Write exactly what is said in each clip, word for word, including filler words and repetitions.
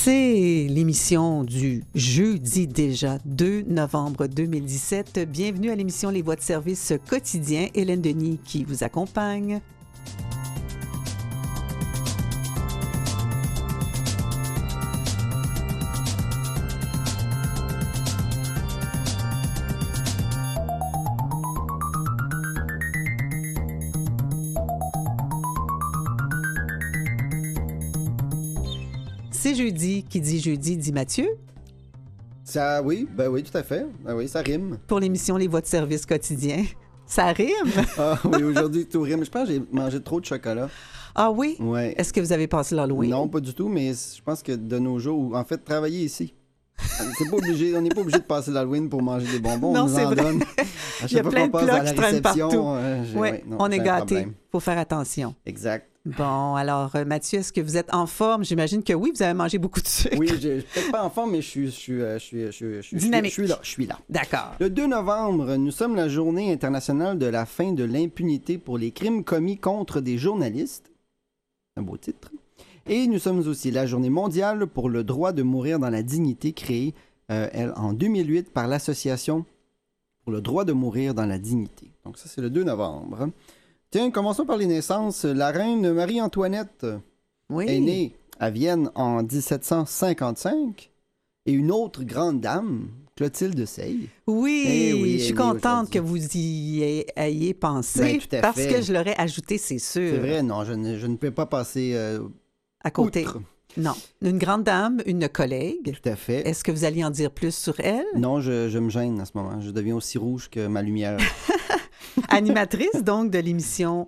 C'est l'émission du jeudi déjà, deux novembre deux mille dix-sept. Bienvenue à l'émission Les Voix de service quotidien. Hélène Denis qui vous accompagne. C'est jeudi. Qui dit jeudi dit Mathieu. Ça, oui, ben oui, tout à fait. Ben oui, ça rime. Pour l'émission Les Voix de service quotidien. Ça rime? Ah oui, aujourd'hui, tout rime. Je pense que j'ai mangé trop de chocolat. Ah oui? Ouais. Est-ce que vous avez passé l'Halloween? Non, pas du tout, mais je pense que de nos jours, en fait, travailler ici. C'est pas obligé, on n'est pas obligé de passer l'Halloween pour manger des bonbons. Non, on nous c'est en vrai. donne. À Il y a chaque fois plein qu'on de passe plats à la qui traînent réception, partout. euh, j'ai- Oui, ouais, non, on est c'est un gâtés. problème. Il faut faire attention. Exact. Bon, alors, euh, Mathieu, est-ce que vous êtes en forme? J'imagine que oui, vous avez mangé beaucoup de sucre. Oui, je suis peut-être pas en forme, mais je suis, je suis, euh, je suis, je suis, je suis, Dynamique. je suis là, je suis là. D'accord. Le deux novembre, nous sommes la journée internationale de la fin de l'impunité pour les crimes commis contre des journalistes. Un beau titre. Et nous sommes aussi la journée mondiale pour le droit de mourir dans la dignité, créée euh, elle, en deux mille huit par l'Association pour le droit de mourir dans la dignité. Donc ça, c'est le deux novembre. Tiens, commençons par les naissances. La reine Marie-Antoinette Oui. est née à Vienne en dix-sept cent cinquante-cinq. Et une autre grande dame, Clotilde Sey. Oui, Eh oui, je suis eh oui, contente aujourd'hui. que vous y ayez, ayez pensé, Ben, tout à parce fait. que je l'aurais ajouté, c'est sûr, C'est vrai, non, je ne, je ne peux pas passer euh, à côté. outre. Non. Une grande dame, une collègue. Tout à fait. Est-ce que vous alliez en dire plus sur elle? Non, je, je me gêne à ce moment. Je deviens aussi rouge que ma lumière. Animatrice, donc, de l'émission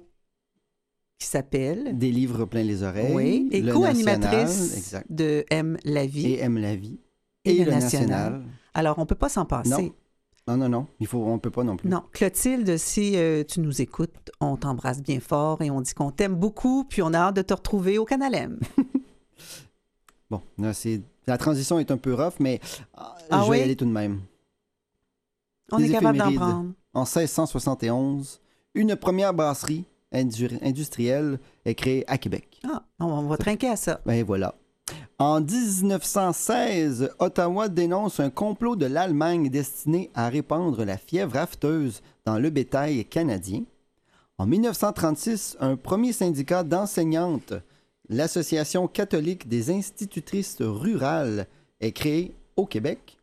qui s'appelle... Des livres plein les oreilles. Oui, et le co-animatrice National, exact. de Aime la vie Et Aime la vie. et, Et le le National. National. Alors, on ne peut pas s'en passer. Non. Non, non, non. Il faut, on peut pas non plus. Non. Clotilde, si euh, tu nous écoutes, on t'embrasse bien fort et on dit qu'on t'aime beaucoup, puis on a hâte de te retrouver au Canal M. Bon, là, c'est... la transition est un peu rough, mais ah, Ah je vais oui? y aller tout de même. On Les est capable d'en éphémérides. prendre. En seize cent soixante et onze, une première brasserie indu- industrielle est créée à Québec. Ah, on va trinquer à ça. Ben voilà. En dix-neuf cent seize, Ottawa dénonce un complot de l'Allemagne destiné à répandre la fièvre afteuse dans le bétail canadien. En dix-neuf cent trente-six, un premier syndicat d'enseignantes, l'Association catholique des institutrices rurales, est créée au Québec.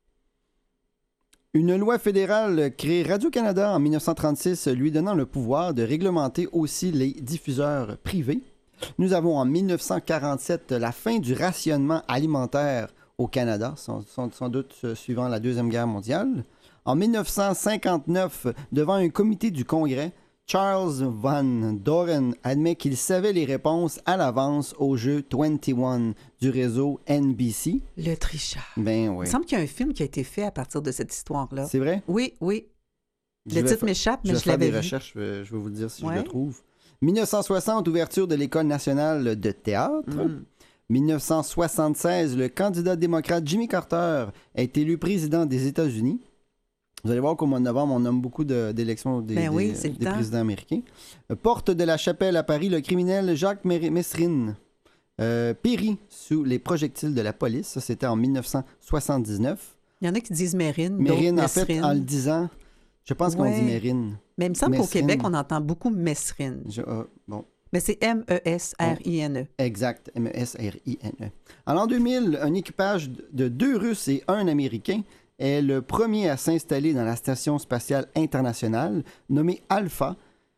Une loi fédérale crée Radio-Canada en dix-neuf cent trente-six, lui donnant le pouvoir de réglementer aussi les diffuseurs privés. Nous avons en dix-neuf cent quarante-sept la fin du rationnement alimentaire au Canada, sans, sans- sans doute euh, suivant la Deuxième Guerre mondiale. En dix-neuf cent cinquante-neuf, devant un comité du Congrès, Charles Van Doren admet qu'il savait les réponses à l'avance au jeu vingt et un du réseau N B C. Le tricheur. Ben Il oui. me semble qu'il y a un film qui a été fait à partir de cette histoire-là. C'est vrai? Oui, oui. Je Le vais titre fa- m'échappe, Je mais vais je faire l'avais des vu. recherches, je vais, je vais vous le dire si je Ouais. le trouve. dix-neuf cent soixante, ouverture de l'École nationale de théâtre. Mm. dix-neuf cent soixante-seize, le candidat démocrate Jimmy Carter est élu président des États-Unis. Vous allez voir qu'au mois de novembre, on nomme beaucoup de- d'élections des, Ben oui, des- c'est le des temps. présidents américains. Euh, Porte de la Chapelle à Paris, le criminel Jacques Mer- Messrine euh, périt sous les projectiles de la police. Ça, c'était en dix-neuf cent soixante-dix-neuf. Il y en a qui disent Mérine, Mérine, d'autres en fait, Messrine. en le disant, je pense qu'on Ouais. dit Mérine. Mais il me semble qu'au Messrine. Québec, on entend beaucoup Messrine. Je- ah, bon. Mais c'est M E S R I N E. Exact, M E S R I N E. En l'an deux mille, un équipage de deux Russes et un Américain est le premier à s'installer dans la Station spatiale internationale, nommée Alpha,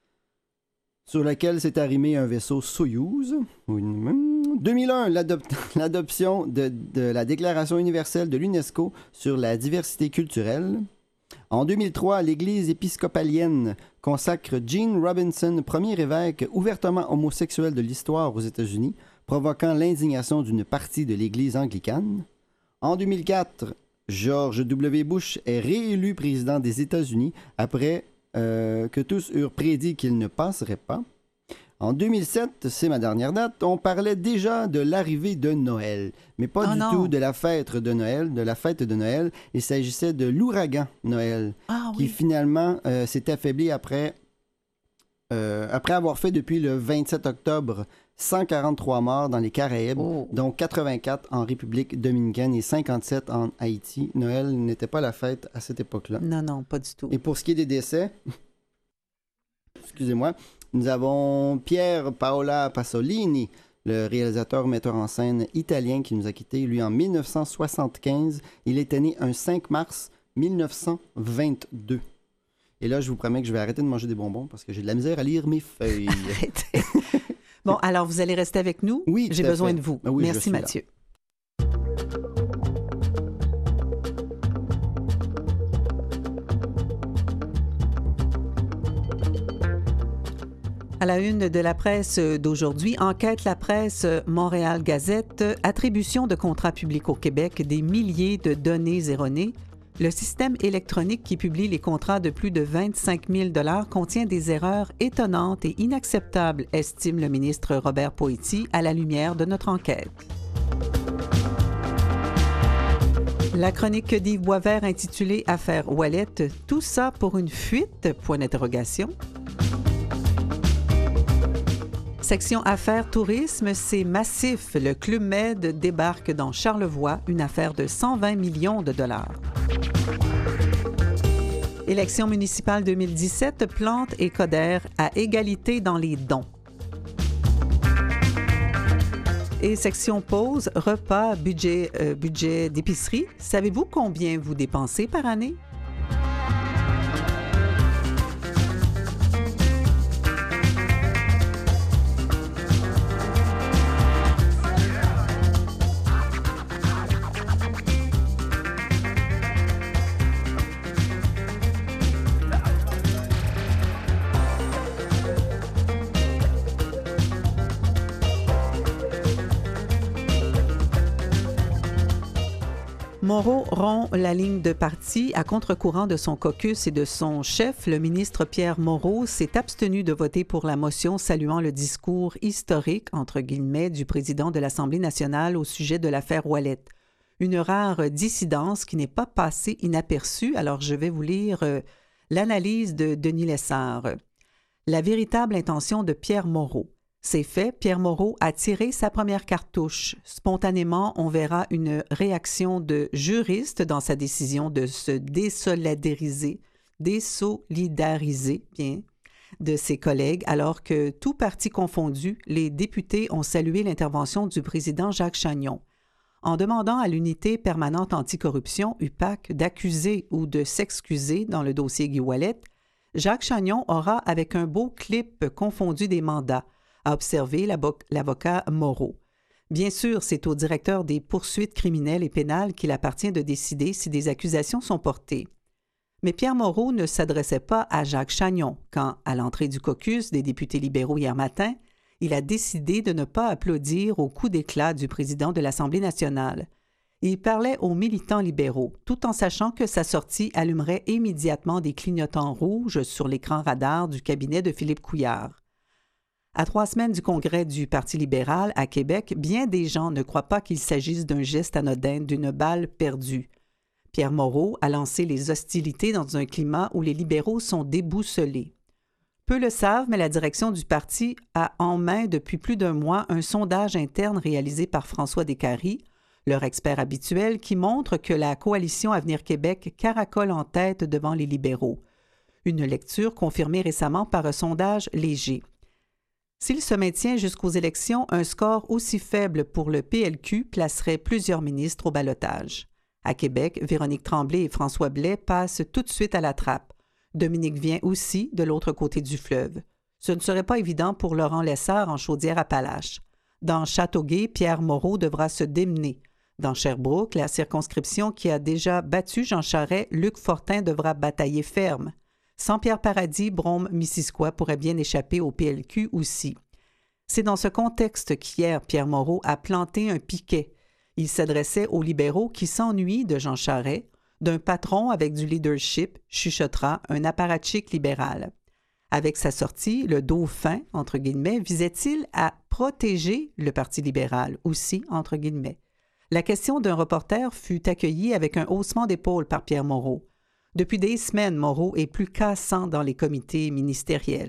sur laquelle s'est arrimé un vaisseau Soyouz. deux mille un, l'adop- l'adoption de, de la Déclaration universelle de l'UNESCO sur la diversité culturelle. En deux mille trois, l'Église épiscopalienne consacre Gene Robinson, premier évêque ouvertement homosexuel de l'histoire aux États-Unis, provoquant l'indignation d'une partie de l'Église anglicane. En deux mille quatre, George W. Bush est réélu président des États-Unis après euh, que tous eurent prédit qu'il ne passerait pas. En deux mille sept, c'est ma dernière date, on parlait déjà de l'arrivée de Noël, mais pas Oh du non. tout de la fête de Noël, de la fête de Noël. Il s'agissait de l'ouragan Noël, Ah qui oui. finalement euh, s'est affaibli après, euh, après avoir fait depuis le vingt-sept octobre cent quarante-trois morts dans les Caraïbes, Oh. dont quatre-vingt-quatre en République dominicaine et cinquante-sept en Haïti. Noël n'était pas la fête à cette époque-là. Non, non, pas du tout. Et pour ce qui est des décès, excusez-moi, nous avons Pier Paolo Pasolini, le réalisateur metteur en scène italien qui nous a quittés, lui, en mille neuf cent soixante-quinze. Il était né un cinq mars mille neuf cent vingt-deux. Et là, je vous promets que je vais arrêter de manger des bonbons parce que j'ai de la misère à lire mes feuilles. Arrêtez. Bon, alors vous allez rester avec nous. Oui, J'ai tout à besoin fait. de vous. Ah oui, je Merci, suis là. Mathieu. À la une de la presse d'aujourd'hui, enquête la presse Montréal Gazette, attribution de contrats publics au Québec, des milliers de données erronées. Le système électronique qui publie les contrats de plus de vingt-cinq mille dollars contient des erreurs étonnantes et inacceptables, estime le ministre Robert Poiti à la lumière de notre enquête. La chronique d'Yves Boisvert intitulée « Affaire Wallet », tout ça pour une fuite? Point d'interrogation. Section Affaires Tourisme, c'est massif. Le Club Med débarque dans Charlevoix, une affaire de cent vingt millions de dollars. Élections municipales deux mille dix-sept, Plante et Coder à égalité dans les dons. Et section pause, repas, budget, euh, budget d'épicerie. Savez-vous combien vous dépensez par année? Moreau rompt la ligne de parti à contre-courant de son caucus et de son chef. Le ministre Pierre Moreau s'est abstenu de voter pour la motion saluant le discours historique, entre guillemets, du président de l'Assemblée nationale au sujet de l'affaire Wallet. Une rare dissidence qui n'est pas passée inaperçue. Alors, je vais vous lire euh, l'analyse de Denis Lessard. La véritable intention de Pierre Moreau. C'est fait, Pierre Moreau a tiré sa première cartouche. Spontanément, on verra une réaction de juriste dans sa décision de se désolidariser, désolidariser bien, de ses collègues, alors que, tout parti confondu, les députés ont salué l'intervention du président Jacques Chagnon. En demandant à l'unité permanente anticorruption, U P A C, d'accuser ou de s'excuser dans le dossier Guy Ouellet, Jacques Chagnon aura, avec un beau clip, confondu des mandats, a observé l'avocat Moreau. Bien sûr, c'est au directeur des poursuites criminelles et pénales qu'il appartient de décider si des accusations sont portées. Mais Pierre Moreau ne s'adressait pas à Jacques Chagnon quand, à l'entrée du caucus des députés libéraux hier matin, il a décidé de ne pas applaudir au coup d'éclat du président de l'Assemblée nationale. Il parlait aux militants libéraux, tout en sachant que sa sortie allumerait immédiatement des clignotants rouges sur l'écran radar du cabinet de Philippe Couillard. À trois semaines du congrès du Parti libéral à Québec, bien des gens ne croient pas qu'il s'agisse d'un geste anodin, d'une balle perdue. Pierre Moreau a lancé les hostilités dans un climat où les libéraux sont déboussolés. Peu le savent, mais la direction du parti a en main depuis plus d'un mois un sondage interne réalisé par François Descaries, leur expert habituel, qui montre que la coalition Avenir Québec caracole en tête devant les libéraux. Une lecture confirmée récemment par un sondage léger. S'il se maintient jusqu'aux élections, un score aussi faible pour le P L Q placerait plusieurs ministres au ballottage. À Québec, Véronique Tremblay et François Blais passent tout de suite à la trappe. Dominique vient aussi de l'autre côté du fleuve. Ce ne serait pas évident pour Laurent Lessard en Chaudière-Appalaches. Dans Châteauguay, Pierre Moreau devra se démener. Dans Sherbrooke, la circonscription qui a déjà battu Jean Charest, Luc Fortin devra batailler ferme. Sans Pierre Paradis, Brome-Missisquoi pourrait bien échapper au P L Q aussi. C'est dans ce contexte qu'hier, Pierre Moreau a planté un piquet. Il s'adressait aux libéraux qui s'ennuient de Jean Charest, d'un patron avec du leadership, chuchotera un apparatchik libéral. Avec sa sortie, le dauphin, entre guillemets, visait-il à protéger le Parti libéral, aussi, entre guillemets. La question d'un reporter fut accueillie avec un haussement d'épaule par Pierre Moreau. Depuis des semaines, Moreau est plus cassant dans les comités ministériels.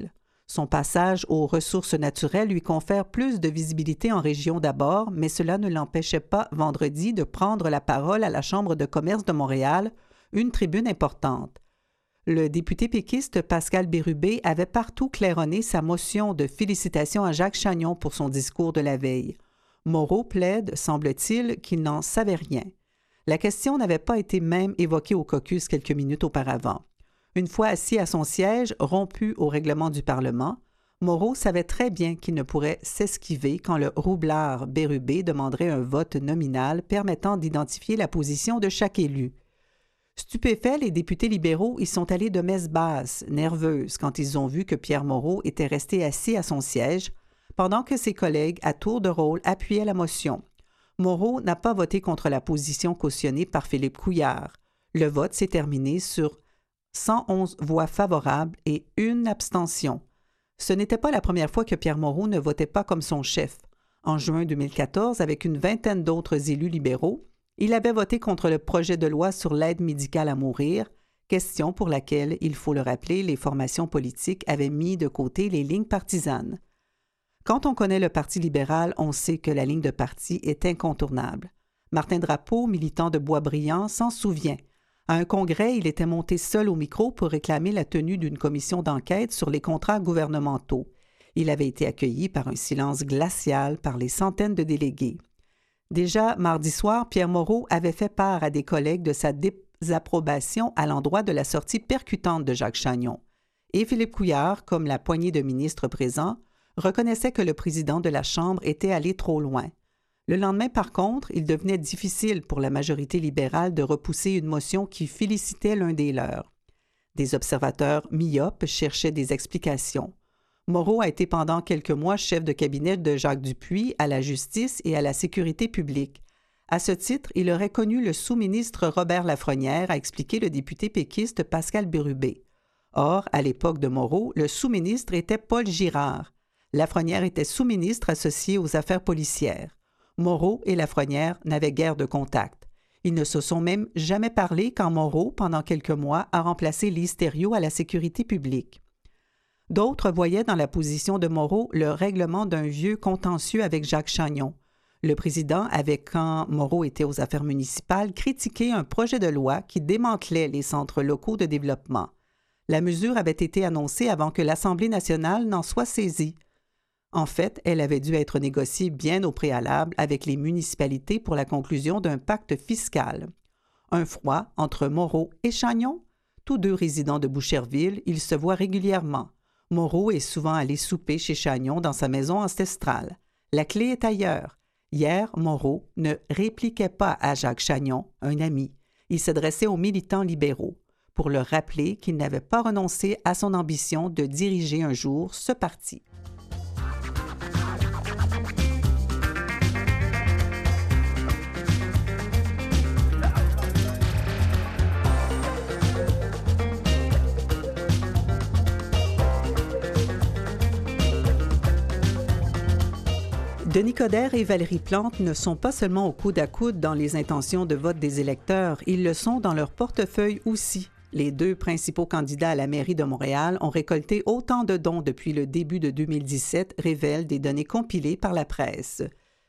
Son passage aux ressources naturelles lui confère plus de visibilité en région d'abord, mais cela ne l'empêchait pas vendredi de prendre la parole à la Chambre de commerce de Montréal, une tribune importante. Le député péquiste Pascal Bérubé avait partout claironné sa motion de félicitations à Jacques Chagnon pour son discours de la veille. Moreau plaide, semble-t-il, qu'il n'en savait rien. La question n'avait pas été même évoquée au caucus quelques minutes auparavant. Une fois assis à son siège, rompu au règlement du Parlement, Moreau savait très bien qu'il ne pourrait s'esquiver quand le roublard Bérubé demanderait un vote nominal permettant d'identifier la position de chaque élu. Stupéfaits, les députés libéraux y sont allés de messe basse, nerveuses, quand ils ont vu que Pierre Moreau était resté assis à son siège, pendant que ses collègues, à tour de rôle, appuyaient la motion. Moreau n'a pas voté contre la position cautionnée par Philippe Couillard. Le vote s'est terminé sur cent onze voix favorables et une abstention. Ce n'était pas la première fois que Pierre Moreau ne votait pas comme son chef. En juin deux mille quatorze, avec une vingtaine d'autres élus libéraux, il avait voté contre le projet de loi sur l'aide médicale à mourir, question pour laquelle, il faut le rappeler, les formations politiques avaient mis de côté les lignes partisanes. Quand on connaît le Parti libéral, on sait que la ligne de parti est incontournable. Martin Drapeau, militant de Boisbriand, s'en souvient. À un congrès, il était monté seul au micro pour réclamer la tenue d'une commission d'enquête sur les contrats gouvernementaux. Il avait été accueilli par un silence glacial par les centaines de délégués. Déjà, mardi soir, Pierre Moreau avait fait part à des collègues de sa désapprobation à l'endroit de la sortie percutante de Jacques Chagnon. Et Philippe Couillard, comme la poignée de ministres présents, reconnaissait que le président de la Chambre était allé trop loin. Le lendemain, par contre, il devenait difficile pour la majorité libérale de repousser une motion qui félicitait l'un des leurs. Des observateurs myopes cherchaient des explications. Moreau a été pendant quelques mois chef de cabinet de Jacques Dupuis à la justice et à la sécurité publique. À ce titre, il aurait connu le sous-ministre Robert Lafrenière, a expliqué le député péquiste Pascal Bérubé. Or, à l'époque de Moreau, le sous-ministre était Paul Girard. Lafrenière était sous-ministre associé aux affaires policières. Moreau et Lafrenière n'avaient guère de contact. Ils ne se sont même jamais parlé quand Moreau, pendant quelques mois, a remplacé Lise Thériault à la sécurité publique. D'autres voyaient dans la position de Moreau le règlement d'un vieux contentieux avec Jacques Chagnon. Le président avait, quand Moreau était aux affaires municipales, critiqué un projet de loi qui démantelait les centres locaux de développement. La mesure avait été annoncée avant que l'Assemblée nationale n'en soit saisie. En fait, elle avait dû être négociée bien au préalable avec les municipalités pour la conclusion d'un pacte fiscal. Un froid entre Moreau et Chagnon? Tous deux résidents de Boucherville, ils se voient régulièrement. Moreau est souvent allé souper chez Chagnon dans sa maison ancestrale. La clé est ailleurs. Hier, Moreau ne répliquait pas à Jacques Chagnon, un ami. Il s'adressait aux militants libéraux pour leur rappeler qu'il n'avait pas renoncé à son ambition de diriger un jour ce parti. Denis Coderre et Valérie Plante ne sont pas seulement au coude à coude dans les intentions de vote des électeurs, ils le sont dans leur portefeuille aussi. Les deux principaux candidats à la mairie de Montréal ont récolté autant de dons depuis le début de deux mille dix-sept, révèlent des données compilées par la presse.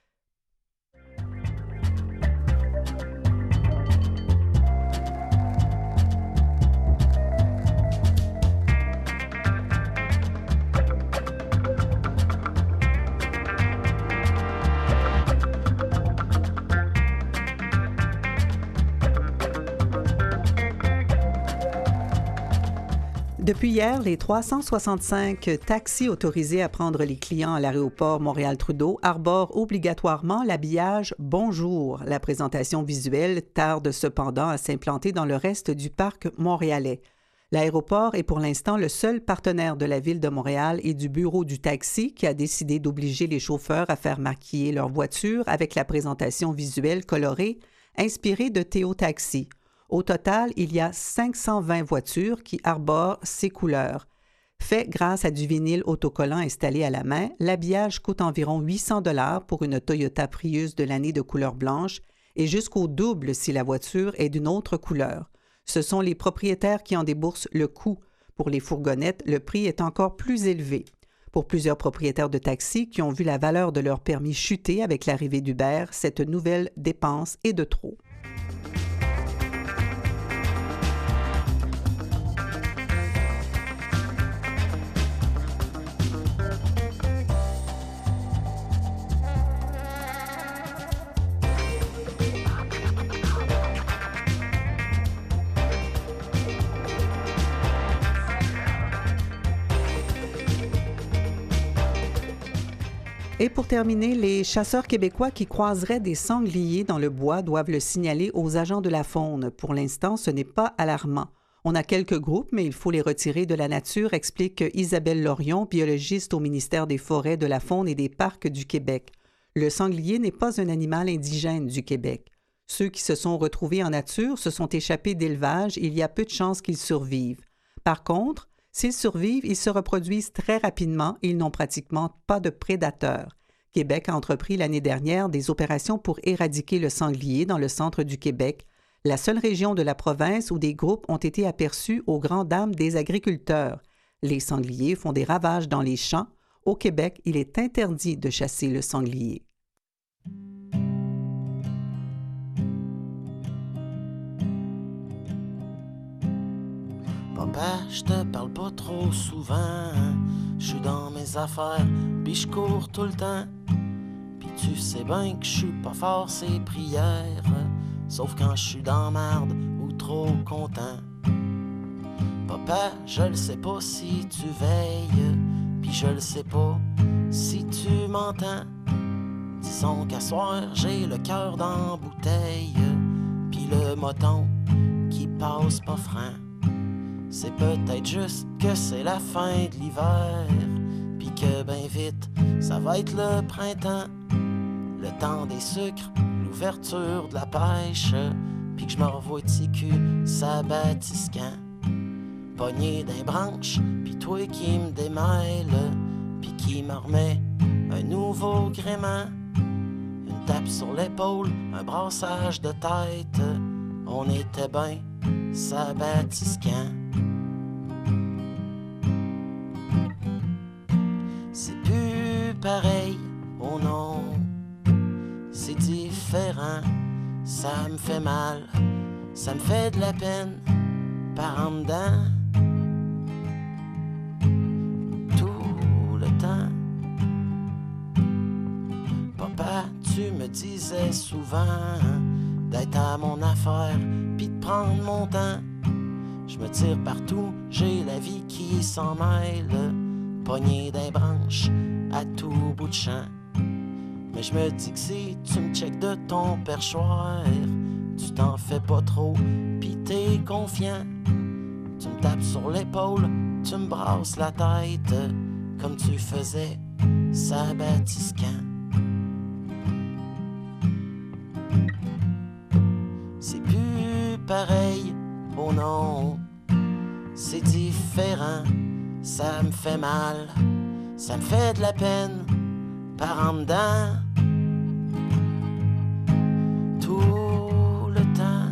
Depuis hier, les trois cent soixante-cinq taxis autorisés à prendre les clients à l'aéroport Montréal-Trudeau arborent obligatoirement l'habillage « Bonjour ». La présentation visuelle tarde cependant à s'implanter dans le reste du parc montréalais. L'aéroport est pour l'instant le seul partenaire de la Ville de Montréal et du bureau du taxi qui a décidé d'obliger les chauffeurs à faire maquiller leur voiture avec la présentation visuelle colorée inspirée de Théo Taxi. Au total, il y a cinq cent vingt voitures qui arborent ces couleurs. Fait grâce à du vinyle autocollant installé à la main, l'habillage coûte environ huit cents dollars pour une Toyota Prius de l'année de couleur blanche et jusqu'au double si la voiture est d'une autre couleur. Ce sont les propriétaires qui en déboursent le coût. Pour les fourgonnettes, le prix est encore plus élevé. Pour plusieurs propriétaires de taxis qui ont vu la valeur de leur permis chuter avec l'arrivée d'Uber, cette nouvelle dépense est de trop. Et pour terminer, les chasseurs québécois qui croiseraient des sangliers dans le bois doivent le signaler aux agents de la faune. Pour l'instant, ce n'est pas alarmant. On a quelques groupes, mais il faut les retirer de la nature, explique Isabelle Lorion, biologiste au ministère des Forêts, de la Faune et des Parcs du Québec. Le sanglier n'est pas un animal indigène du Québec. Ceux qui se sont retrouvés en nature se sont échappés d'élevage et il y a peu de chances qu'ils survivent. Par contre, s'ils survivent, ils se reproduisent très rapidement et ils n'ont pratiquement pas de prédateurs. Québec a entrepris l'année dernière des opérations pour éradiquer le sanglier dans le centre du Québec, la seule région de la province où des groupes ont été aperçus aux grandes dames des agriculteurs. Les sangliers font des ravages dans les champs. Au Québec, il est interdit de chasser le sanglier. Papa, je te parle pas trop souvent. Je suis dans mes affaires, pis je cours tout le temps. Pis tu sais bien que je suis pas fort ces prières, sauf quand je suis dans marde ou trop content. Papa, je le sais pas si tu veilles, pis je le sais pas si tu m'entends. Disons qu'à soir, j'ai le cœur dans bouteille, pis le moton qui passe pas franc. C'est peut-être juste que c'est la fin de l'hiver, pis que ben vite, ça va être le printemps. Le temps des sucres, l'ouverture de la pêche, pis que je me revois de ses culs s'abatisquant. Pogné d'un branche, pis toi qui me démêle, pis qui me remet un nouveau gréement. Une tape sur l'épaule, un brassage de tête, on était ben s'abatisquant. C'est plus pareil, oh non, c'est différent, ça me fait mal, ça me fait de la peine, par en dedans, tout le temps. Papa, tu me disais souvent d'être à mon affaire, pis de prendre mon temps. Je me tire partout, j'ai la vie qui s'en mêle, pogné d'un branche à tout bout de champ. Mais je me dis que si tu me checkes de ton perchoir, tu t'en fais pas trop, pis t'es confiant. Tu me tapes sur l'épaule, tu me brasses la tête, comme tu faisais, s'abatisquant. C'est plus pareil, oh non, c'est différent, ça me fait mal, ça me fait de la peine, par en dedans, tout le temps.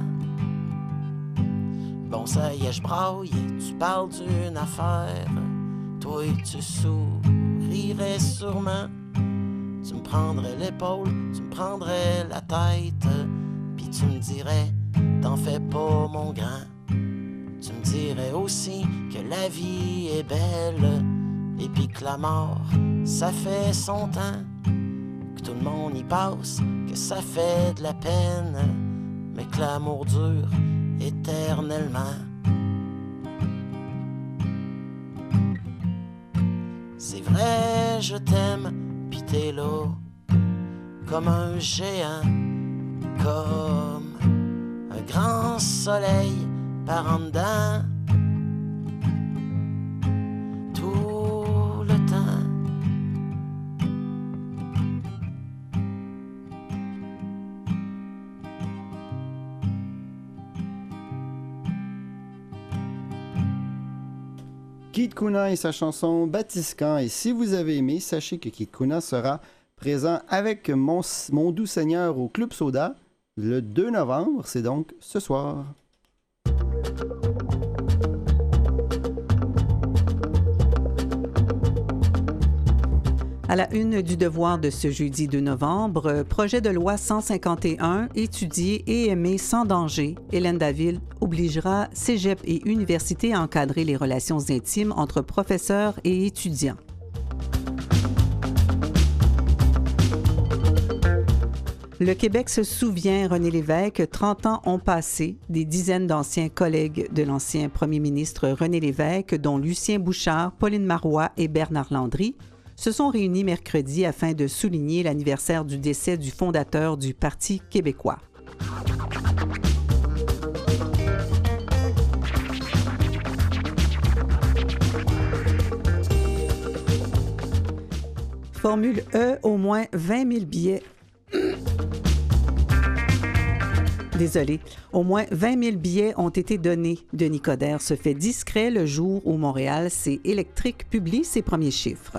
Bon ça y est, je braille, tu parles d'une affaire, toi tu sourirais sûrement. Tu me prendrais l'épaule, tu me prendrais la tête, puis tu me dirais, t'en fais pas mon grand. Tu me dirais aussi que la vie est belle, et puis que la mort, ça fait son temps. Que tout le monde y passe, que ça fait de la peine, mais que l'amour dure éternellement. C'est vrai, je t'aime, pis t'es là, comme un géant, comme un grand soleil par en dedans, tout le temps. Kid Kuna et sa chanson Batiscan. Et si vous avez aimé, sachez que Kid Kuna sera présent avec mon, mon doux seigneur au Club Soda le deux novembre. C'est donc ce soir. À la une du Devoir de ce jeudi deux novembre, projet de loi cent cinquante et un, étudier et aimer sans danger. Hélène David obligera cégep et université à encadrer les relations intimes entre professeurs et étudiants. Le Québec se souvient, René Lévesque, trente ans ont passé, des dizaines d'anciens collègues de l'ancien premier ministre René Lévesque, dont Lucien Bouchard, Pauline Marois et Bernard Landry, se sont réunis mercredi afin de souligner l'anniversaire du décès du fondateur du Parti québécois. Formule E, au moins vingt mille billets. Désolé. Au moins vingt mille billets ont été donnés. Denis Coderre se fait discret le jour où Montréal, c'est Électrique, publie ses premiers chiffres.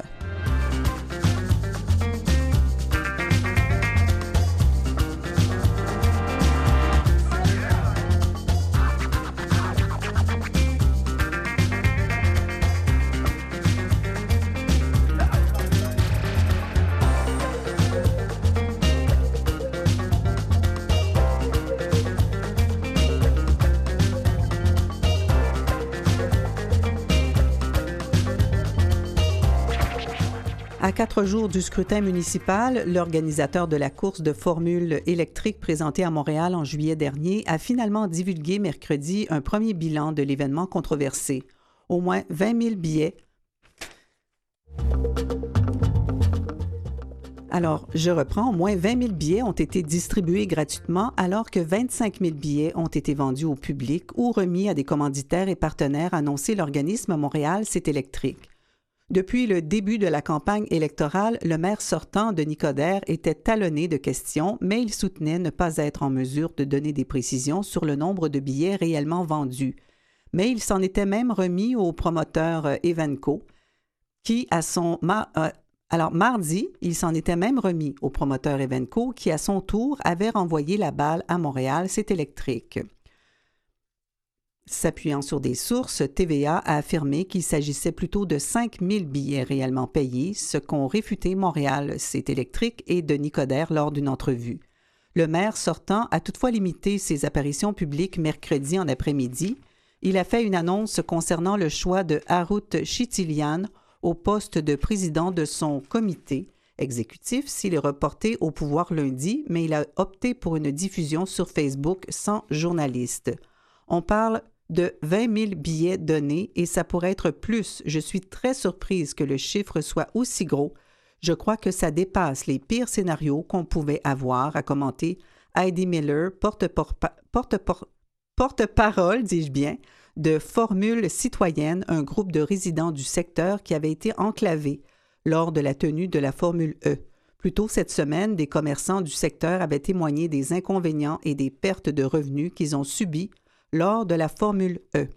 À quatre jours du scrutin municipal, l'organisateur de la course de formule électrique présentée à Montréal en juillet dernier a finalement divulgué mercredi un premier bilan de l'événement controversé. Au moins vingt mille billets. Alors, je reprends, au moins vingt mille billets ont été distribués gratuitement alors que vingt-cinq mille billets ont été vendus au public ou remis à des commanditaires et partenaires, a annoncé l'organisme Montréal, c'est Électrique. Depuis le début de la campagne électorale, le maire sortant, Denis Coderre, était talonné de questions, mais il soutenait ne pas être en mesure de donner des précisions sur le nombre de billets réellement vendus. Mais il s'en était même remis au promoteur Evenco, qui, à son... Mar... Euh, alors, mardi, il s'en était même remis au promoteur Evenco, qui, à son tour, avait renvoyé la balle à Montréal, c'est Électrique. S'appuyant sur des sources, T V A a affirmé qu'il s'agissait plutôt de cinq mille billets réellement payés, ce qu'ont réfuté Montréal, c'est Électrique et Denis Coderre lors d'une entrevue. Le maire sortant a toutefois limité ses apparitions publiques mercredi en après-midi. Il a fait une annonce concernant le choix de Harut Chitilian au poste de président de son comité exécutif s'il est reporté au pouvoir lundi, mais il a opté pour une diffusion sur Facebook sans journaliste. On parle de vingt mille billets donnés et ça pourrait être plus. Je suis très surprise que le chiffre soit aussi gros. Je crois que ça dépasse les pires scénarios qu'on pouvait avoir, a commenté Heidi Miller, porte-parole, porte-parole, dis-je bien, de Formule citoyenne, un groupe de résidents du secteur qui avait été enclavé lors de la tenue de la Formule E. Plus tôt cette semaine, des commerçants du secteur avaient témoigné des inconvénients et des pertes de revenus qu'ils ont subis lors de la Formule E.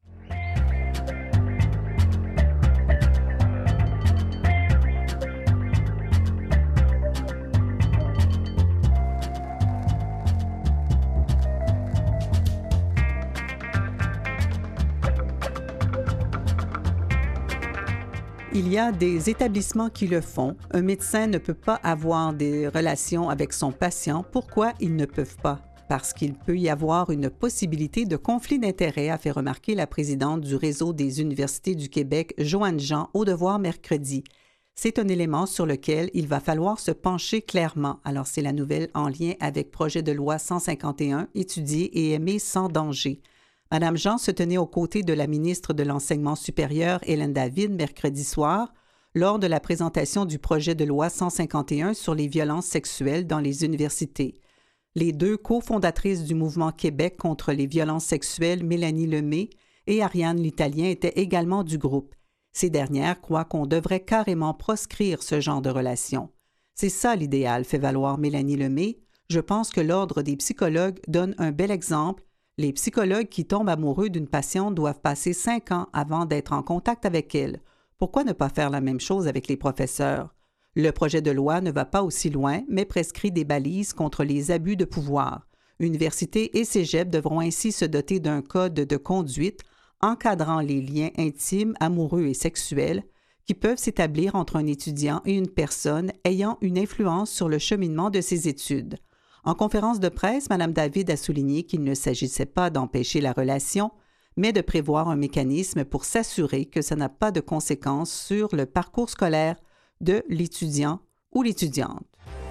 Il y a des établissements qui le font. Un médecin ne peut pas avoir des relations avec son patient. Pourquoi ils ne peuvent pas? Parce qu'il peut y avoir une possibilité de conflit d'intérêts, a fait remarquer la présidente du Réseau des universités du Québec, Joanne Jean, au Devoir mercredi. C'est un élément sur lequel il va falloir se pencher clairement. Alors, c'est la nouvelle en lien avec projet de loi cent cinquante et un, étudier et aimer sans danger. Madame Jean se tenait aux côtés de la ministre de l'Enseignement supérieur, Hélène David, mercredi soir, lors de la présentation du projet de loi cent cinquante et un sur les violences sexuelles dans les universités. Les deux cofondatrices du mouvement Québec contre les violences sexuelles, Mélanie Lemay et Ariane L'Italien, étaient également du groupe. Ces dernières croient qu'on devrait carrément proscrire ce genre de relations. C'est ça l'idéal, fait valoir Mélanie Lemay. Je pense que l'Ordre des psychologues donne un bel exemple. Les psychologues qui tombent amoureux d'une patiente doivent passer cinq ans avant d'être en contact avec elle. Pourquoi ne pas faire la même chose avec les professeurs? Le projet de loi ne va pas aussi loin, mais prescrit des balises contre les abus de pouvoir. Universités et cégep devront ainsi se doter d'un code de conduite encadrant les liens intimes, amoureux et sexuels qui peuvent s'établir entre un étudiant et une personne ayant une influence sur le cheminement de ses études. En conférence de presse, Mme David a souligné qu'il ne s'agissait pas d'empêcher la relation, mais de prévoir un mécanisme pour s'assurer que ça n'a pas de conséquences sur le parcours scolaire de l'étudiant ou l'étudiante.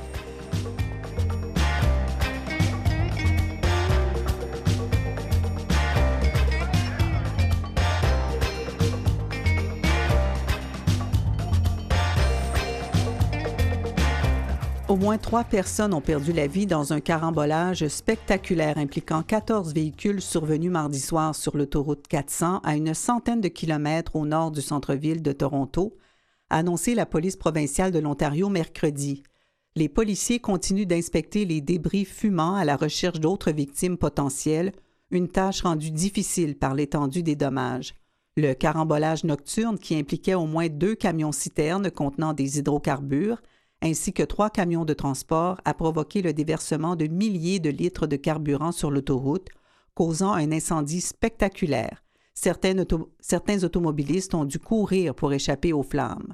Au moins trois personnes ont perdu la vie dans un carambolage spectaculaire impliquant quatorze véhicules survenus mardi soir sur l'autoroute quatre cents à une centaine de kilomètres au nord du centre-ville de Toronto, a annoncé la police provinciale de l'Ontario mercredi. Les policiers continuent d'inspecter les débris fumants à la recherche d'autres victimes potentielles, une tâche rendue difficile par l'étendue des dommages. Le carambolage nocturne, qui impliquait au moins deux camions-citernes contenant des hydrocarbures, ainsi que trois camions de transport, a provoqué le déversement de milliers de litres de carburant sur l'autoroute, causant un incendie spectaculaire. Certains, auto- certains automobilistes ont dû courir pour échapper aux flammes.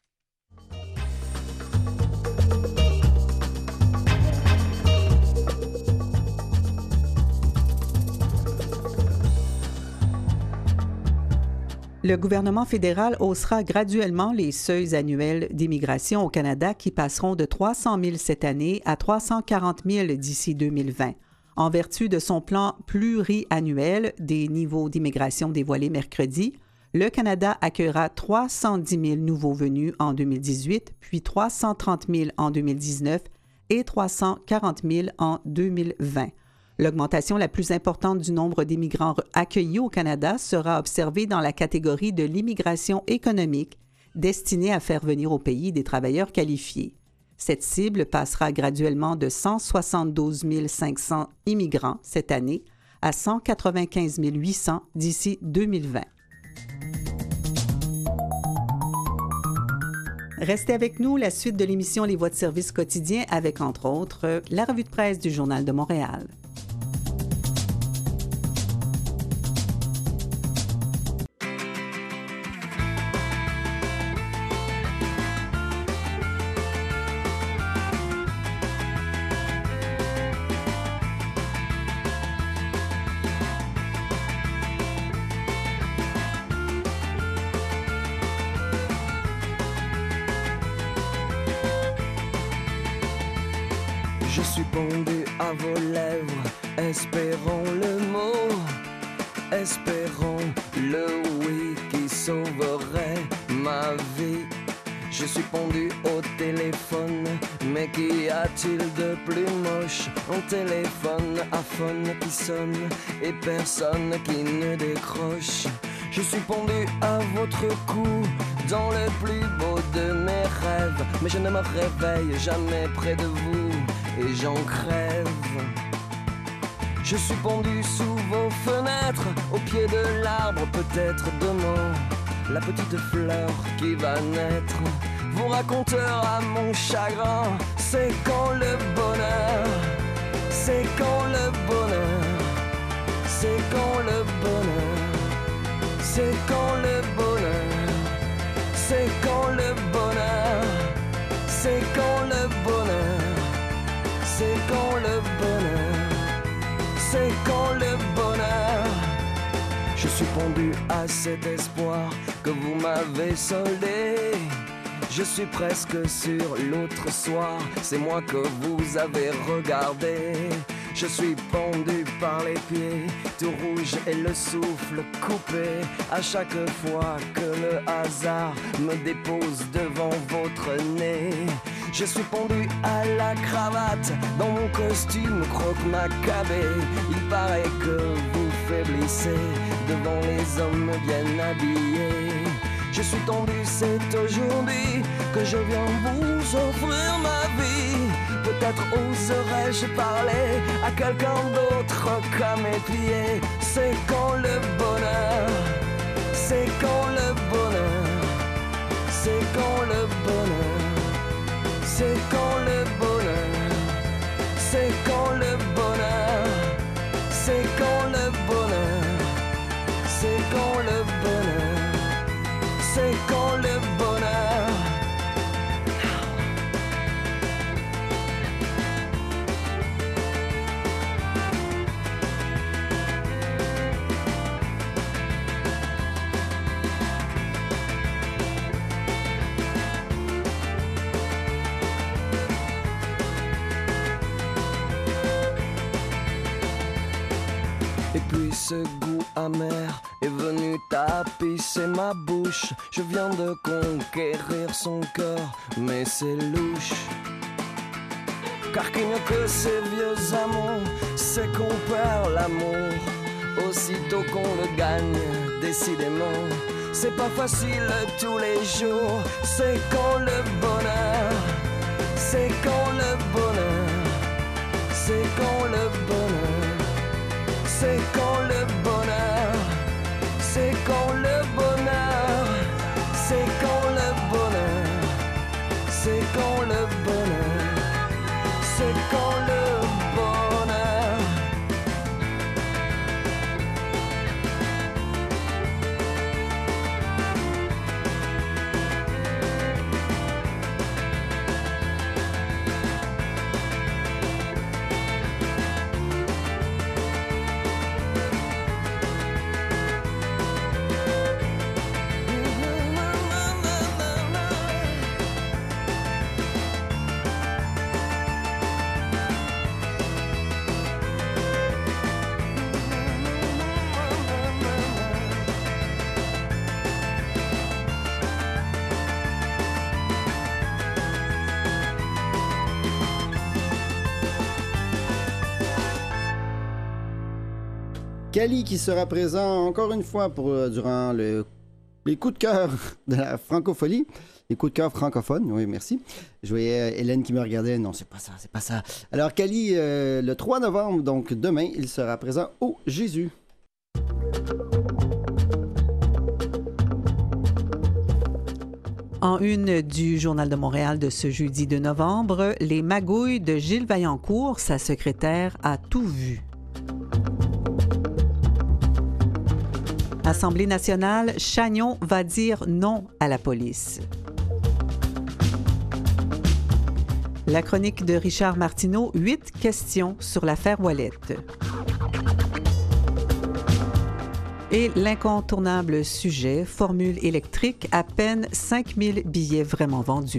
Le gouvernement fédéral haussera graduellement les seuils annuels d'immigration au Canada qui passeront de trois cent mille cette année à trois cent quarante mille d'ici deux mille vingt. En vertu de son plan pluriannuel des niveaux d'immigration dévoilé mercredi, le Canada accueillera trois cent dix mille nouveaux venus en deux mille dix-huit, puis trois cent trente mille en deux mille dix-neuf et trois cent quarante mille en deux mille vingt. L'augmentation la plus importante du nombre d'immigrants accueillis au Canada sera observée dans la catégorie de l'immigration économique, destinée à faire venir au pays des travailleurs qualifiés. Cette cible passera graduellement de cent soixante-douze mille cinq cents immigrants cette année à cent quatre-vingt-quinze mille huit cents d'ici deux mille vingt. Restez avec nous, la suite de l'émission Les Voix de service quotidien avec, entre autres, la revue de presse du Journal de Montréal. Je suis pendu à vos lèvres, espérons le mot, espérons le oui qui sauverait ma vie. Je suis pendu au téléphone, mais qu'y a-t-il de plus moche? Un téléphone à phone qui sonne et personne qui ne décroche. Je suis pendu à votre cou, dans le plus beau de mes rêves, mais je ne me réveille jamais près de vous et j'en crève. Je suis pendu sous vos fenêtres, au pied de l'arbre, peut-être demain, la petite fleur qui va naître vous racontera mon chagrin. C'est quand le bonheur, c'est quand le bonheur, c'est quand le bonheur, c'est quand le bonheur, c'est quand le bonheur, c'est quand le bonheur, c'est quand le bonheur, c'est quand le bonheur. Je suis pendu à cet espoir que vous m'avez soldé. Je suis presque sur l'autre soir, c'est moi que vous avez regardé. Je suis pendu par les pieds, tout rouge et le souffle coupé. À chaque fois que le hasard me dépose devant votre nez. Je suis pendu à la cravate, dans mon costume croque-macabé. Il paraît que vous faiblissez devant les hommes bien habillés. Je suis tendu, c'est aujourd'hui que je viens vous offrir ma vie. Peut-être oserais-je parler à quelqu'un d'autre qu'à mes pieds. C'est quand le bonheur, c'est quand le bonheur, c'est quand le bonheur, c'est quand le bonheur, c'est quand le bonheur, c'est quand le bonheur, c'est quand le bonheur. C'est quand le bonheur, ce goût amer est venu tapisser ma bouche. Je viens de conquérir son cœur, mais c'est louche. Car qu'il n'y a que ces vieux amours, c'est qu'on perd l'amour aussitôt qu'on le gagne, décidément. C'est pas facile tous les jours, c'est quand le bonheur, c'est quand le bonheur, c'est quand le bonheur, c'est quand le bonheur, c'est quand le bonheur, c'est quand le bonheur, c'est quand le bonheur, c'est quand le bonheur. Cali qui sera présent encore une fois pour, euh, durant le, les coups de cœur de la francophonie. Les coups de cœur francophones, oui, merci. Je voyais euh, Hélène qui me regardait. Non, c'est pas ça, c'est pas ça. Alors, Cali, euh, le trois novembre, donc demain, il sera présent au Jésus. En une du Journal de Montréal de ce jeudi deux novembre, les magouilles de Gilles Vaillancourt, sa secrétaire, a tout vu. Assemblée nationale, Chagnon va dire non à la police. La chronique de Richard Martineau, huit questions sur l'affaire Ouellet. Et l'incontournable sujet, formule électrique, à peine cinq mille billets vraiment vendus.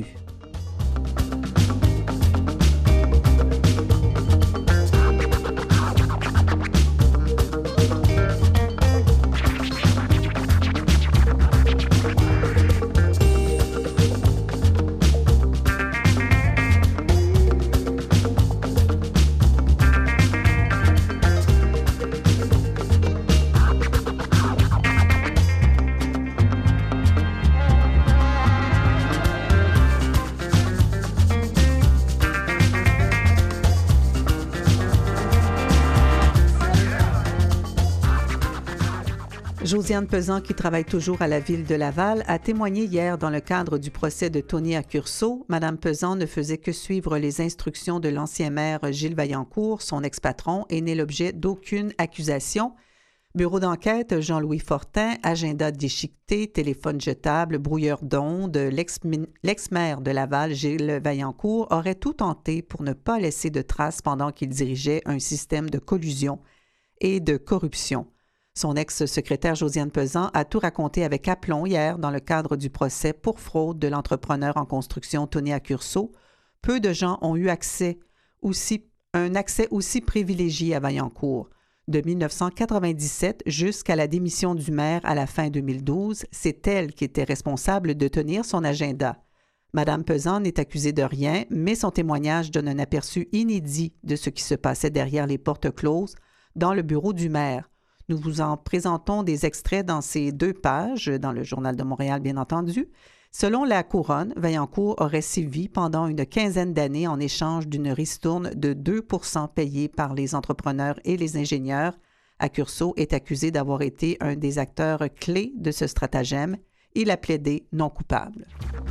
Josiane Pesan, qui travaille toujours à la Ville de Laval, a témoigné hier dans le cadre du procès de Tony Accurso. Madame Pesan ne faisait que suivre les instructions de l'ancien maire Gilles Vaillancourt, son ex-patron, et n'est l'objet d'aucune accusation. Bureau d'enquête, Jean-Louis Fortin, agenda déchiqueté, téléphone jetable, brouilleur d'ondes, l'ex-maire de Laval, Gilles Vaillancourt, aurait tout tenté pour ne pas laisser de traces pendant qu'il dirigeait un système de collusion et de corruption. Son ex-secrétaire Josiane Pesan a tout raconté avec aplomb hier dans le cadre du procès pour fraude de l'entrepreneur en construction Tony Accurso. Peu de gens ont eu accès aussi, un accès aussi privilégié à Vaillancourt. De mille neuf cent quatre-vingt-dix-sept jusqu'à la démission du maire à la fin deux mille douze, c'est elle qui était responsable de tenir son agenda. Madame Pesan n'est accusée de rien, mais son témoignage donne un aperçu inédit de ce qui se passait derrière les portes closes dans le bureau du maire. Nous vous en présentons des extraits dans ces deux pages, dans le Journal de Montréal, bien entendu. Selon la Couronne, Vaillancourt aurait sévi pendant une quinzaine d'années en échange d'une ristourne de deux pour cent payée par les entrepreneurs et les ingénieurs. Accurso est accusé d'avoir été un des acteurs clés de ce stratagème. Il a plaidé non coupable.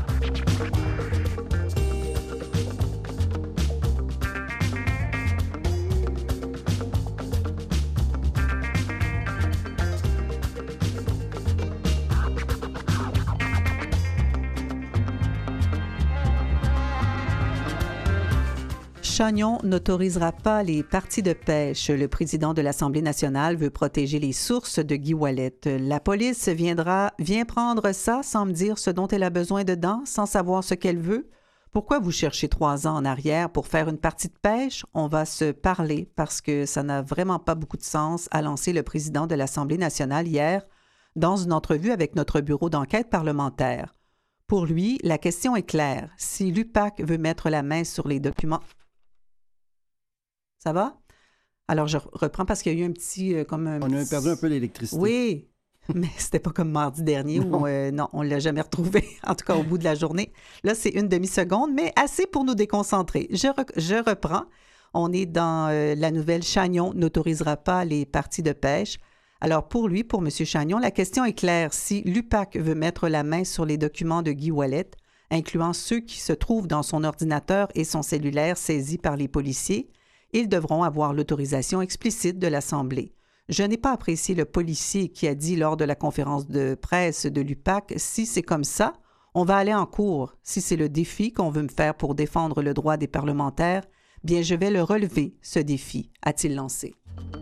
Chagnon n'autorisera pas les parties de pêche. Le président de l'Assemblée nationale veut protéger les sources de Guy Ouellet. La police viendra, vient prendre ça sans me dire ce dont elle a besoin dedans, sans savoir ce qu'elle veut. Pourquoi vous cherchez trois ans en arrière pour faire une partie de pêche? On va se parler parce que ça n'a vraiment pas beaucoup de sens, a lancé le président de l'Assemblée nationale hier dans une entrevue avec notre bureau d'enquête parlementaire. Pour lui, la question est claire. Si l'U P A C veut mettre la main sur les documents... Ça va? Alors, je reprends parce qu'il y a eu un petit... Euh, comme un On a perdu un peu l'électricité. Oui, mais c'était pas comme mardi dernier non. où euh, non, on ne l'a jamais retrouvé, en tout cas au bout de la journée. Là, c'est une demi-seconde, mais assez pour nous déconcentrer. Je, re- je reprends. On est dans euh, la nouvelle Chagnon n'autorisera pas les parties de pêche. Alors pour lui, pour M. Chagnon, la question est claire. Si l'U P A C veut mettre la main sur les documents de Guy Ouellet, incluant ceux qui se trouvent dans son ordinateur et son cellulaire saisis par les policiers, ils devront avoir l'autorisation explicite de l'Assemblée. Je n'ai pas apprécié le policier qui a dit lors de la conférence de presse de l'U P A C « Si c'est comme ça, on va aller en cours. Si c'est le défi qu'on veut me faire pour défendre le droit des parlementaires, bien je vais le relever, ce défi », a-t-il lancé.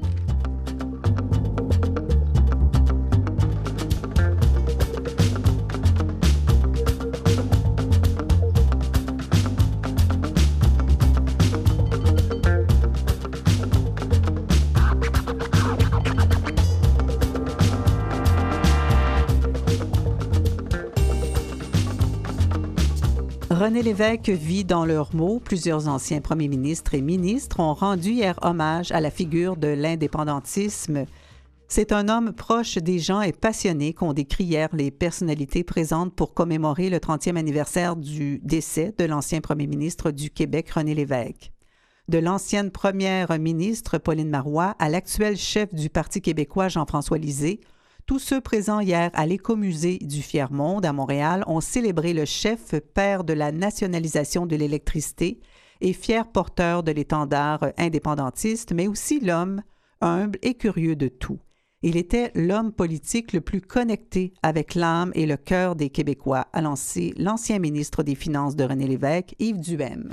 René Lévesque vit dans leurs mots. Plusieurs anciens premiers ministres et ministres ont rendu hier hommage à la figure de l'indépendantisme. C'est un homme proche des gens et passionné qu'ont décrit hier les personnalités présentes pour commémorer le trentième anniversaire du décès de l'ancien premier ministre du Québec, René Lévesque. De l'ancienne première ministre Pauline Marois à l'actuel chef du Parti québécois Jean-François Lisée, tous ceux présents hier à l'Écomusée du Fier-Monde à Montréal ont célébré le chef père de la nationalisation de l'électricité et fier porteur de l'étendard indépendantiste, mais aussi l'homme humble et curieux de tout. Il était l'homme politique le plus connecté avec l'âme et le cœur des Québécois, a lancé l'ancien ministre des Finances de René Lévesque, Yves Duhaime.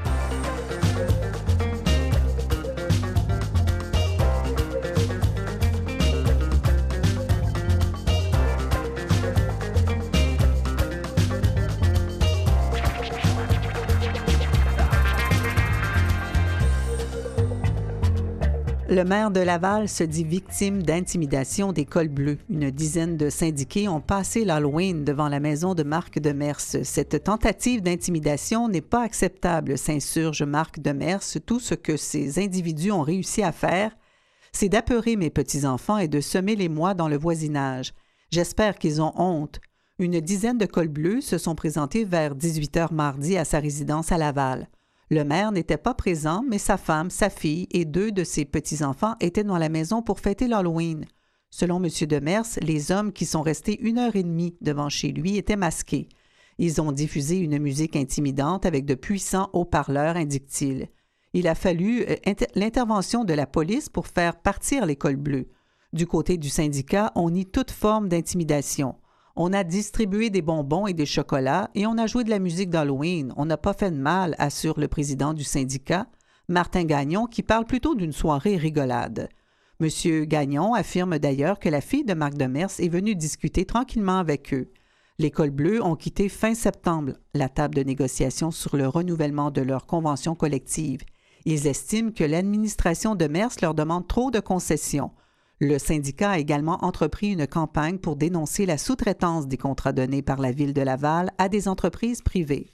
Le maire de Laval se dit victime d'intimidation des cols bleus. Une dizaine de syndiqués ont passé l'Halloween devant la maison de Marc Demers. Cette tentative d'intimidation n'est pas acceptable, s'insurge Marc Demers. Tout ce que ces individus ont réussi à faire, c'est d'apeurer mes petits-enfants et de semer l'émoi dans le voisinage. J'espère qu'ils ont honte. Une dizaine de cols bleus se sont présentés vers dix-huit heures mardi à sa résidence à Laval. Le maire n'était pas présent, mais sa femme, sa fille et deux de ses petits-enfants étaient dans la maison pour fêter l'Halloween. Selon M. Demers, les hommes qui sont restés une heure et demie devant chez lui étaient masqués. Ils ont diffusé une musique intimidante avec de puissants haut-parleurs, indique-t-il. Il a fallu euh, inter- l'intervention de la police pour faire partir les cols bleus. Du côté du syndicat, on nie toute forme d'intimidation. On a distribué des bonbons et des chocolats et on a joué de la musique d'Halloween. On n'a pas fait de mal, assure le président du syndicat, Martin Gagnon, qui parle plutôt d'une soirée rigolade. M. Gagnon affirme d'ailleurs que la fille de Marc Demers est venue discuter tranquillement avec eux. Les cols bleus ont quitté fin septembre la table de négociation sur le renouvellement de leur convention collective. Ils estiment que l'administration Demers leur demande trop de concessions. Le syndicat a également entrepris une campagne pour dénoncer la sous-traitance des contrats donnés par la Ville de Laval à des entreprises privées.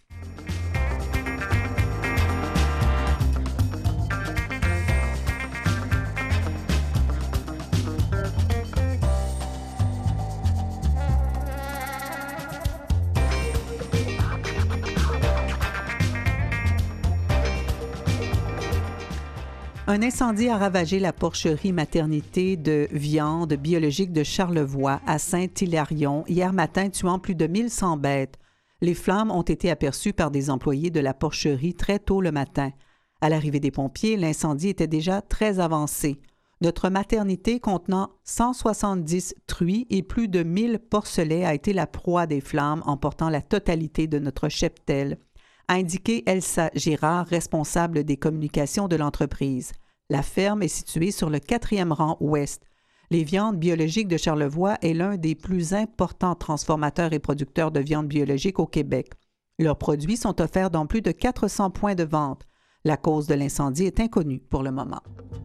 Un incendie a ravagé la porcherie maternité de viande biologique de Charlevoix à Saint-Hilarion hier matin, tuant plus de mille cent bêtes. Les flammes ont été aperçues par des employés de la porcherie très tôt le matin. À l'arrivée des pompiers, l'incendie était déjà très avancé. Notre maternité contenant cent soixante-dix truies et plus de mille porcelets a été la proie des flammes, emportant la totalité de notre cheptel, a indiqué Elsa Girard, responsable des communications de l'entreprise. La ferme est située sur le quatrième rang ouest. Les viandes biologiques de Charlevoix est l'un des plus importants transformateurs et producteurs de viande biologique au Québec. Leurs produits sont offerts dans plus de quatre cents points de vente. La cause de l'incendie est inconnue pour le moment.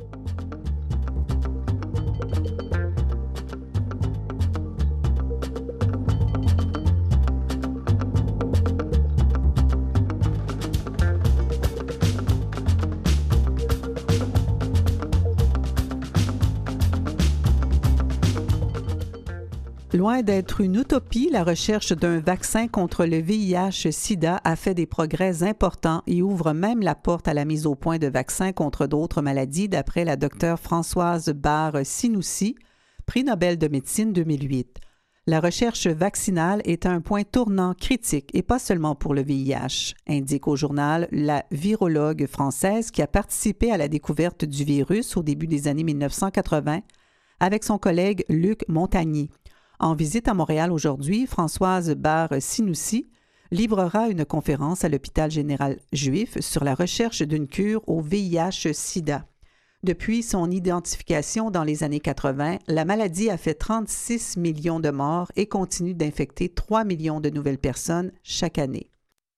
Loin d'être une utopie, la recherche d'un vaccin contre le V I H-Sida a fait des progrès importants et ouvre même la porte à la mise au point de vaccins contre d'autres maladies, d'après la docteure Françoise Barre-Sinoussi, prix Nobel de médecine deux mille huit. La recherche vaccinale est un point tournant critique et pas seulement pour le V I H, indique au journal la virologue française qui a participé à la découverte du virus au début des années mille neuf cent quatre-vingts avec son collègue Luc Montagny. En visite à Montréal aujourd'hui, Françoise Barre-Sinoussi livrera une conférence à l'hôpital général juif sur la recherche d'une cure au V I H-Sida. Depuis son identification dans les années quatre-vingts, la maladie a fait trente-six millions de morts et continue d'infecter trois millions de nouvelles personnes chaque année.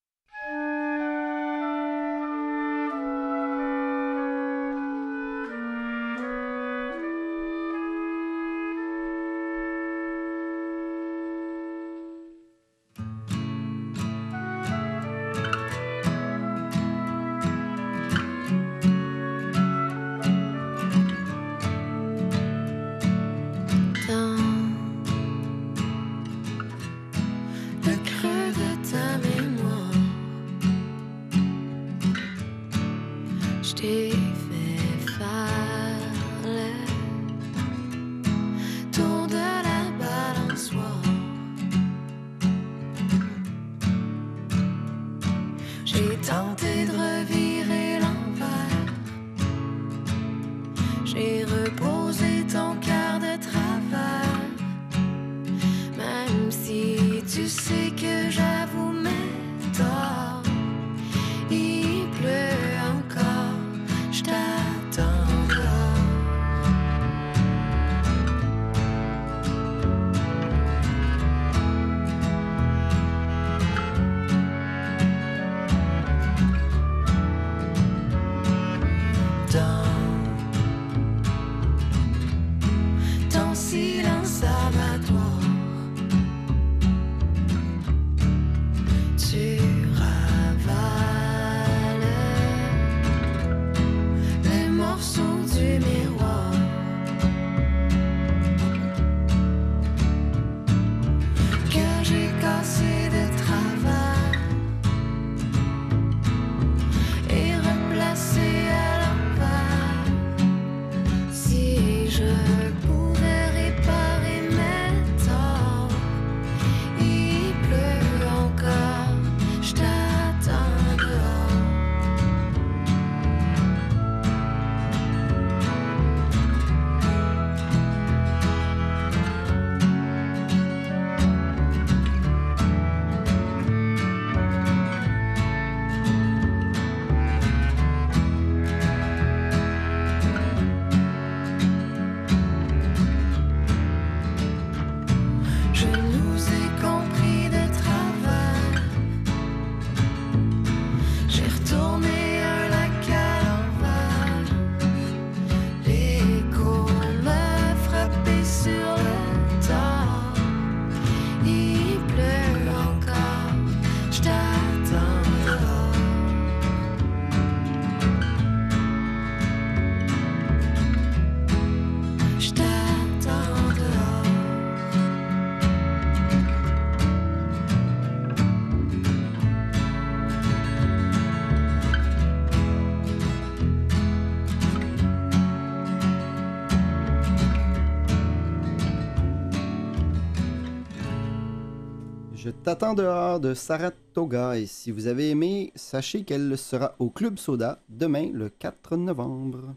Je t'attends dehors de Saratoga et si vous avez aimé, sachez qu'elle sera au Club Soda demain le quatre novembre.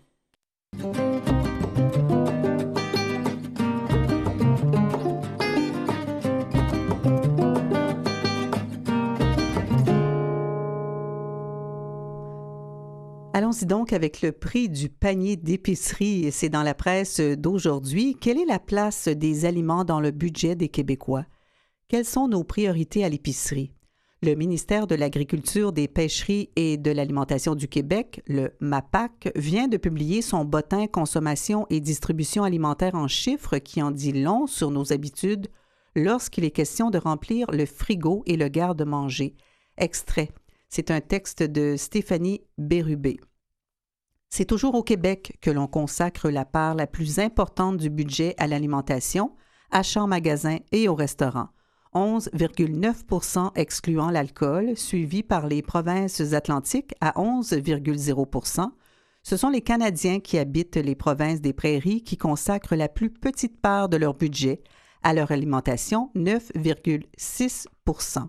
Allons-y donc avec le prix du panier d'épicerie. C'est dans la presse d'aujourd'hui. Quelle est la place des aliments dans le budget des Québécois? Quelles sont nos priorités à l'épicerie? Le ministère de l'Agriculture, des Pêcheries et de l'Alimentation du Québec, le MAPAC, vient de publier son bulletin Consommation et distribution alimentaire en chiffres qui en dit long sur nos habitudes lorsqu'il est question de remplir le frigo et le garde-manger. Extrait. C'est un texte de Stéphanie Bérubé. C'est toujours au Québec que l'on consacre la part la plus importante du budget à l'alimentation, achats en magasin et au restaurant. onze virgule neuf pour cent excluant l'alcool, suivi par les provinces atlantiques à onze virgule zéro pour cent. Ce sont les Canadiens qui habitent les provinces des Prairies qui consacrent la plus petite part de leur budget à leur alimentation, neuf virgule six pour cent.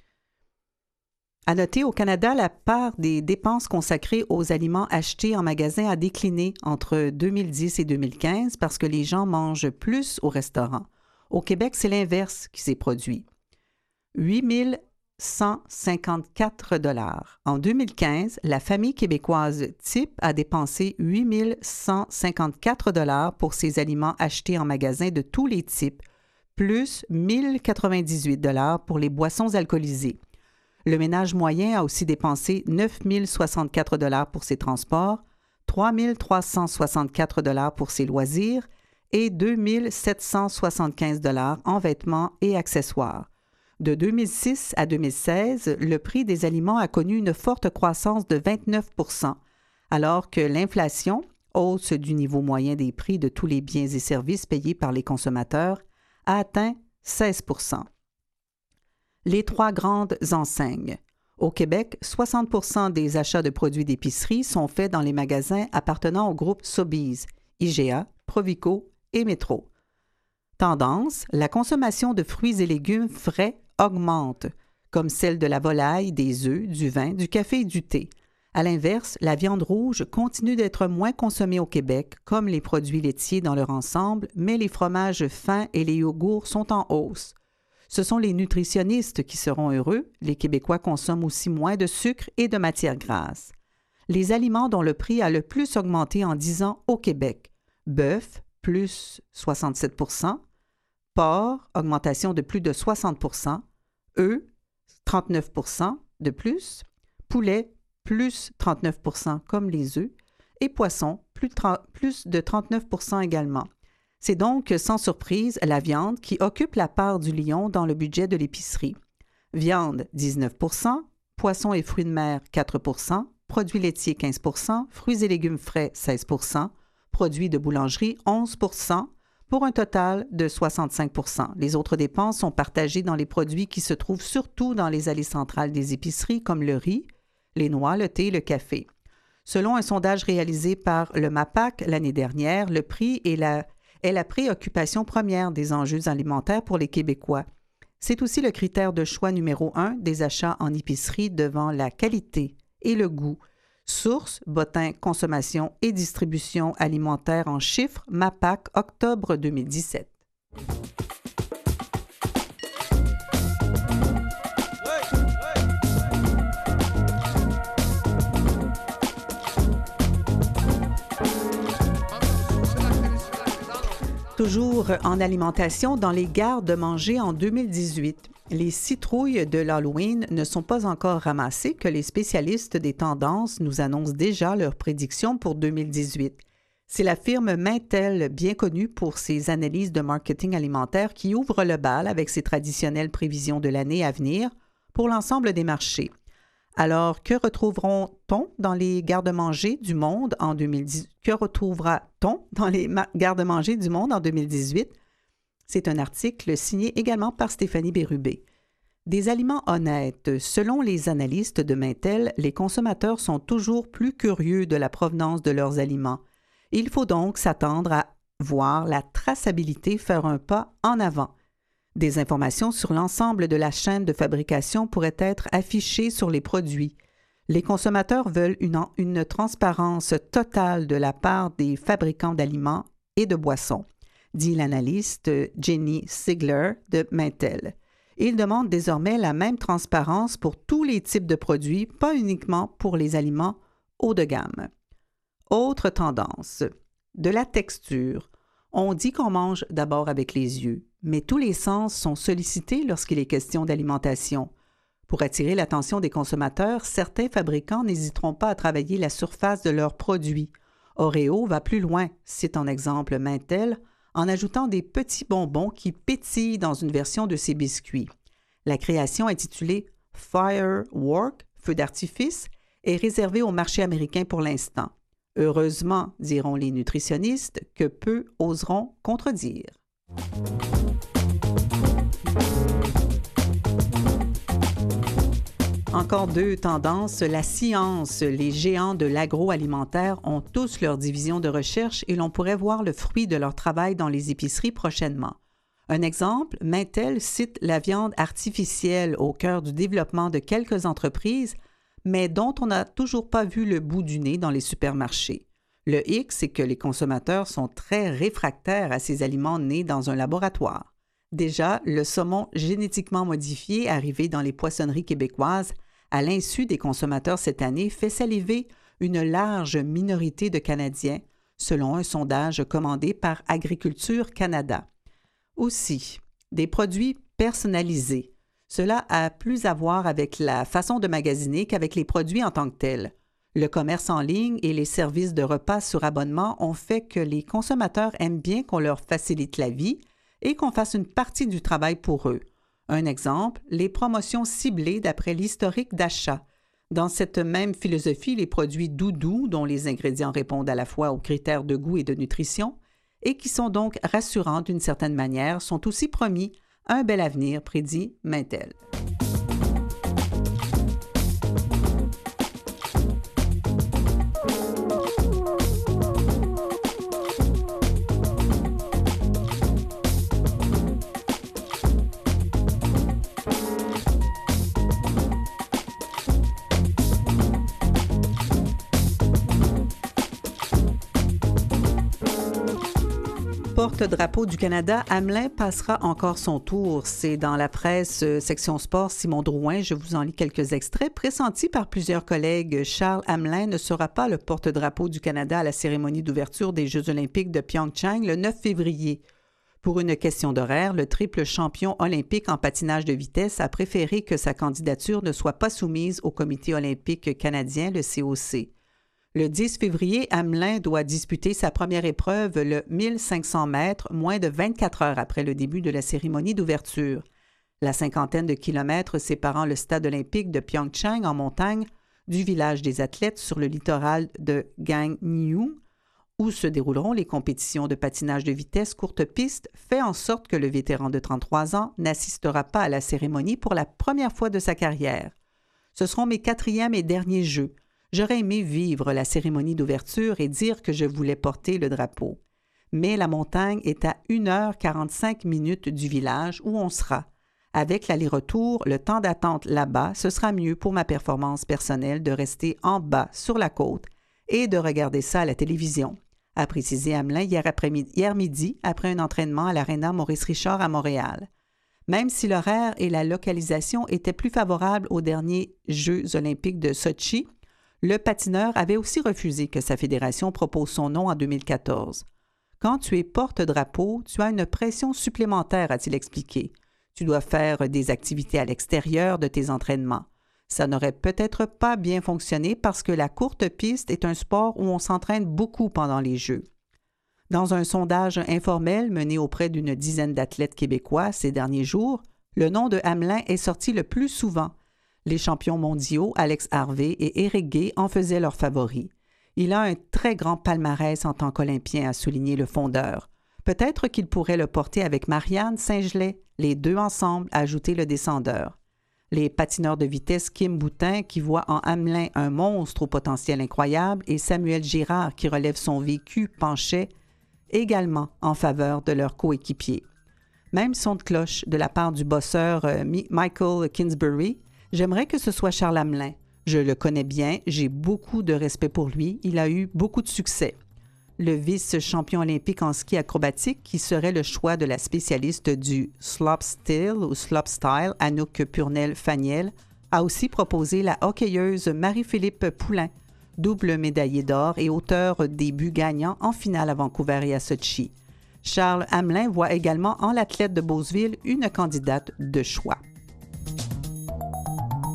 À noter, au Canada, la part des dépenses consacrées aux aliments achetés en magasin a décliné entre deux mille dix et deux mille quinze parce que les gens mangent plus au restaurant. Au Québec, c'est l'inverse qui s'est produit. huit mille cent cinquante-quatre dollars. En deux mille quinze, la famille québécoise type a dépensé huit mille cent cinquante-quatre dollars pour ses aliments achetés en magasin de tous les types, plus mille quatre-vingt-dix-huit dollars pour les boissons alcoolisées. Le ménage moyen a aussi dépensé neuf mille soixante-quatre dollars pour ses transports, trois mille trois cent soixante-quatre dollars pour ses loisirs et deux mille sept cent soixante-quinze dollars en vêtements et accessoires. De deux mille six à deux mille seize, le prix des aliments a connu une forte croissance de vingt-neuf pour cent, alors que l'inflation, hausse du niveau moyen des prix de tous les biens et services payés par les consommateurs, a atteint seize pour cent. Les trois grandes enseignes. Au Québec, soixante pour cent des achats de produits d'épicerie sont faits dans les magasins appartenant au groupe Sobeys, I G A, Provico et Métro. Tendance, la consommation de fruits et légumes frais augmente, comme celle de la volaille, des œufs, du vin, du café et du thé. À l'inverse, la viande rouge continue d'être moins consommée au Québec, comme les produits laitiers dans leur ensemble, mais les fromages fins et les yogourts sont en hausse. Ce sont les nutritionnistes qui seront heureux. Les Québécois consomment aussi moins de sucre et de matières grasses. Les aliments dont le prix a le plus augmenté en dix ans au Québec. Bœuf, plus soixante-sept pour cent. Porc, augmentation de plus de soixante pour cent. Œufs, trente-neuf pour cent de plus. Poulet, plus trente-neuf pour cent comme les œufs. Et poissons, plus, plus de trente-neuf pour cent également. C'est donc, sans surprise, la viande qui occupe la part du lion dans le budget de l'épicerie. Viande, dix-neuf pour cent, poissons et fruits de mer, quatre pour cent, produits laitiers, quinze pour cent, fruits et légumes frais, seize pour cent, produits de boulangerie, onze pour cent, pour un total de soixante-cinq pour cent. Les autres dépenses sont partagées dans les produits qui se trouvent surtout dans les allées centrales des épiceries, comme le riz, les noix, le thé et le café. Selon un sondage réalisé par le MAPAC l'année dernière, le prix est la est la préoccupation première des enjeux alimentaires pour les Québécois. C'est aussi le critère de choix numéro un des achats en épicerie devant la qualité et le goût. Source, Bottin, Consommation et distribution alimentaire en chiffres, MAPAC, octobre deux mille dix-sept. Toujours en alimentation, dans les gardes-manger en deux mille dix-huit, les citrouilles de l'Halloween ne sont pas encore ramassées que les spécialistes des tendances nous annoncent déjà leurs prédictions pour deux mille dix-huit. C'est la firme Mintel, bien connue pour ses analyses de marketing alimentaire, qui ouvre le bal avec ses traditionnelles prévisions de l'année à venir pour l'ensemble des marchés. Alors, que retrouverons-on dans les garde-manger du monde en deux mille dix? Que retrouvera-t-on dans les ma- garde-manger du monde en deux mille dix-huit? C'est un article signé également par Stéphanie Bérubé. Des aliments honnêtes. Selon les analystes de Mintel, les consommateurs sont toujours plus curieux de la provenance de leurs aliments. Il faut donc s'attendre à voir la traçabilité faire un pas en avant. Des informations sur l'ensemble de la chaîne de fabrication pourraient être affichées sur les produits. Les consommateurs veulent une, une transparence totale de la part des fabricants d'aliments et de boissons, dit l'analyste Jenny Sigler de Mintel. Ils demandent désormais la même transparence pour tous les types de produits, pas uniquement pour les aliments haut de gamme. Autre tendance, de la texture. On dit qu'on mange d'abord avec les yeux, mais tous les sens sont sollicités lorsqu'il est question d'alimentation. Pour attirer l'attention des consommateurs, certains fabricants n'hésiteront pas à travailler la surface de leurs produits. Oreo va plus loin, cite en exemple Mintel, en ajoutant des petits bonbons qui pétillent dans une version de ses biscuits. La création intitulée Firework, feu d'artifice, est réservée au marché américain pour l'instant. Heureusement, diront les nutritionnistes, que peu oseront contredire. Encore deux tendances. La science. Les géants de l'agroalimentaire ont tous leur division de recherche et l'on pourrait voir le fruit de leur travail dans les épiceries prochainement. Un exemple, Mintel cite la viande artificielle au cœur du développement de quelques entreprises, mais dont on n'a toujours pas vu le bout du nez dans les supermarchés. Le hic, c'est que les consommateurs sont très réfractaires à ces aliments nés dans un laboratoire. Déjà, le saumon génétiquement modifié arrivé dans les poissonneries québécoises, à l'insu des consommateurs cette année, fait saliver une large minorité de Canadiens, selon un sondage commandé par Agriculture Canada. Aussi, des produits personnalisés. Cela a plus à voir avec la façon de magasiner qu'avec les produits en tant que tels. Le commerce en ligne et les services de repas sur abonnement ont fait que les consommateurs aiment bien qu'on leur facilite la vie et qu'on fasse une partie du travail pour eux. Un exemple, les promotions ciblées d'après l'historique d'achat. Dans cette même philosophie, les produits doudous, dont les ingrédients répondent à la fois aux critères de goût et de nutrition, et qui sont donc rassurants d'une certaine manière, sont aussi promis un bel avenir, prédit Mintel. Porte-drapeau du Canada, Hamelin passera encore son tour. C'est dans la presse euh, section sport Simon Drouin, je vous en lis quelques extraits. Pressenti par plusieurs collègues, Charles Hamelin ne sera pas le porte-drapeau du Canada à la cérémonie d'ouverture des Jeux olympiques de Pyeongchang le neuf février. Pour une question d'horaire, le triple champion olympique en patinage de vitesse a préféré que sa candidature ne soit pas soumise au Comité olympique canadien, le C O C. Le dix février, Hamelin doit disputer sa première épreuve, le mille cinq cents mètres, moins de vingt-quatre heures après le début de la cérémonie d'ouverture. La cinquantaine de kilomètres séparant le stade olympique de Pyeongchang en montagne du village des athlètes sur le littoral de Gangneung, où se dérouleront les compétitions de patinage de vitesse courte piste, fait en sorte que le vétéran de trente-trois ans n'assistera pas à la cérémonie pour la première fois de sa carrière. Ce seront mes quatrièmes et derniers Jeux. J'aurais aimé vivre la cérémonie d'ouverture et dire que je voulais porter le drapeau. Mais la montagne est à une heure quarante-cinq minutes du village où on sera. Avec l'aller-retour, le temps d'attente là-bas, ce sera mieux pour ma performance personnelle de rester en bas sur la côte et de regarder ça à la télévision, a précisé Hamelin hier, après-midi, hier midi après un entraînement à l'Arena Maurice-Richard à Montréal. Même si l'horaire et la localisation étaient plus favorables aux derniers Jeux olympiques de Sochi, le patineur avait aussi refusé que sa fédération propose son nom en deux mille quatorze. Quand tu es porte-drapeau, tu as une pression supplémentaire, a-t-il expliqué. Tu dois faire des activités à l'extérieur de tes entraînements. Ça n'aurait peut-être pas bien fonctionné parce que la courte piste est un sport où on s'entraîne beaucoup pendant les Jeux. Dans un sondage informel mené auprès d'une dizaine d'athlètes québécois ces derniers jours, le nom de Hamelin est sorti le plus souvent. Les champions mondiaux, Alex Harvey et Éric Gay, en faisaient leurs favoris. Il a un très grand palmarès en tant qu'Olympien, a souligné le fondeur. Peut-être qu'il pourrait le porter avec Marianne Saint-Gelais, les deux ensemble, a ajouté le descendeur. Les patineurs de vitesse Kim Boutin, qui voit en Hamelin un monstre au potentiel incroyable, et Samuel Girard, qui relève son vécu, penchaient également en faveur de leur coéquipier. Même son de cloche de la part du bosseur euh, Michael Kingsbury. J'aimerais que ce soit Charles Hamelin. Je le connais bien, j'ai beaucoup de respect pour lui, il a eu beaucoup de succès. Le vice-champion olympique en ski acrobatique, qui serait le choix de la spécialiste du slopestyle ou slopestyle, Anouk Purnell-Faniel, a aussi proposé la hockeyeuse Marie-Philippe Poulain, double médaillée d'or et auteur des buts gagnants en finale à Vancouver et à Sochi. Charles Hamelin voit également en l'athlète de Beauceville une candidate de choix.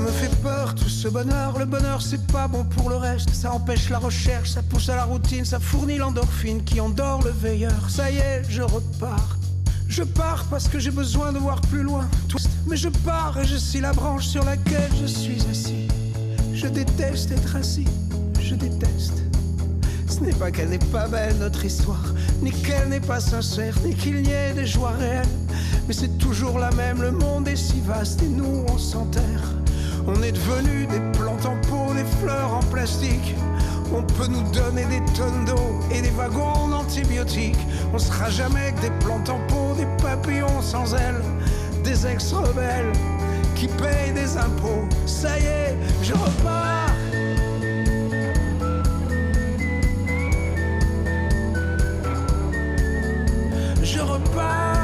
me fait peur tout ce bonheur. Le bonheur c'est pas bon pour le reste. Ça empêche la recherche, ça pousse à la routine. Ça fournit l'endorphine qui endort le veilleur. Ça y est, je repars. Je pars parce que j'ai besoin de voir plus loin. Mais je pars et je scie la branche sur laquelle je suis assis. Je déteste être assis, je déteste. Ce n'est pas qu'elle n'est pas belle notre histoire, ni qu'elle n'est pas sincère, ni qu'il n'y ait des joies réelles. Mais c'est toujours la même, le monde est si vaste et nous on s'enterre. On est devenus des plantes en pot, des fleurs en plastique. On peut nous donner des tonnes d'eau et des wagons d'antibiotiques. On sera jamais que des plantes en pot, des papillons sans ailes, des ex-rebelles qui payent des impôts. Ça y est, je repars. Je repars.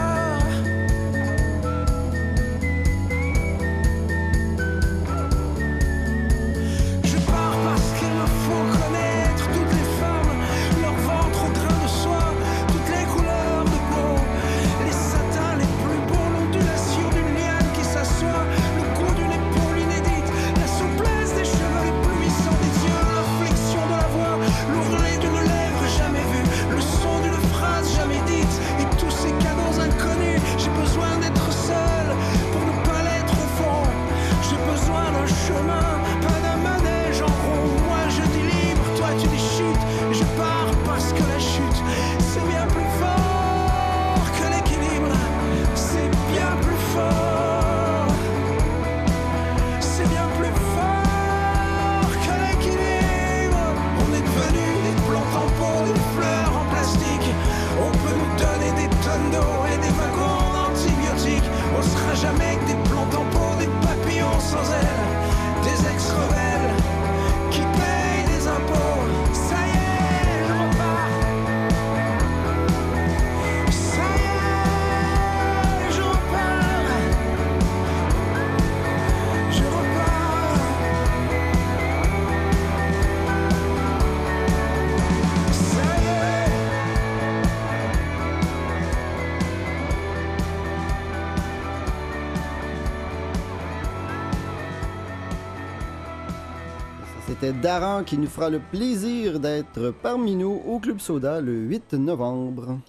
C'était Daran qui nous fera le plaisir d'être parmi nous au Club Soda le huit novembre.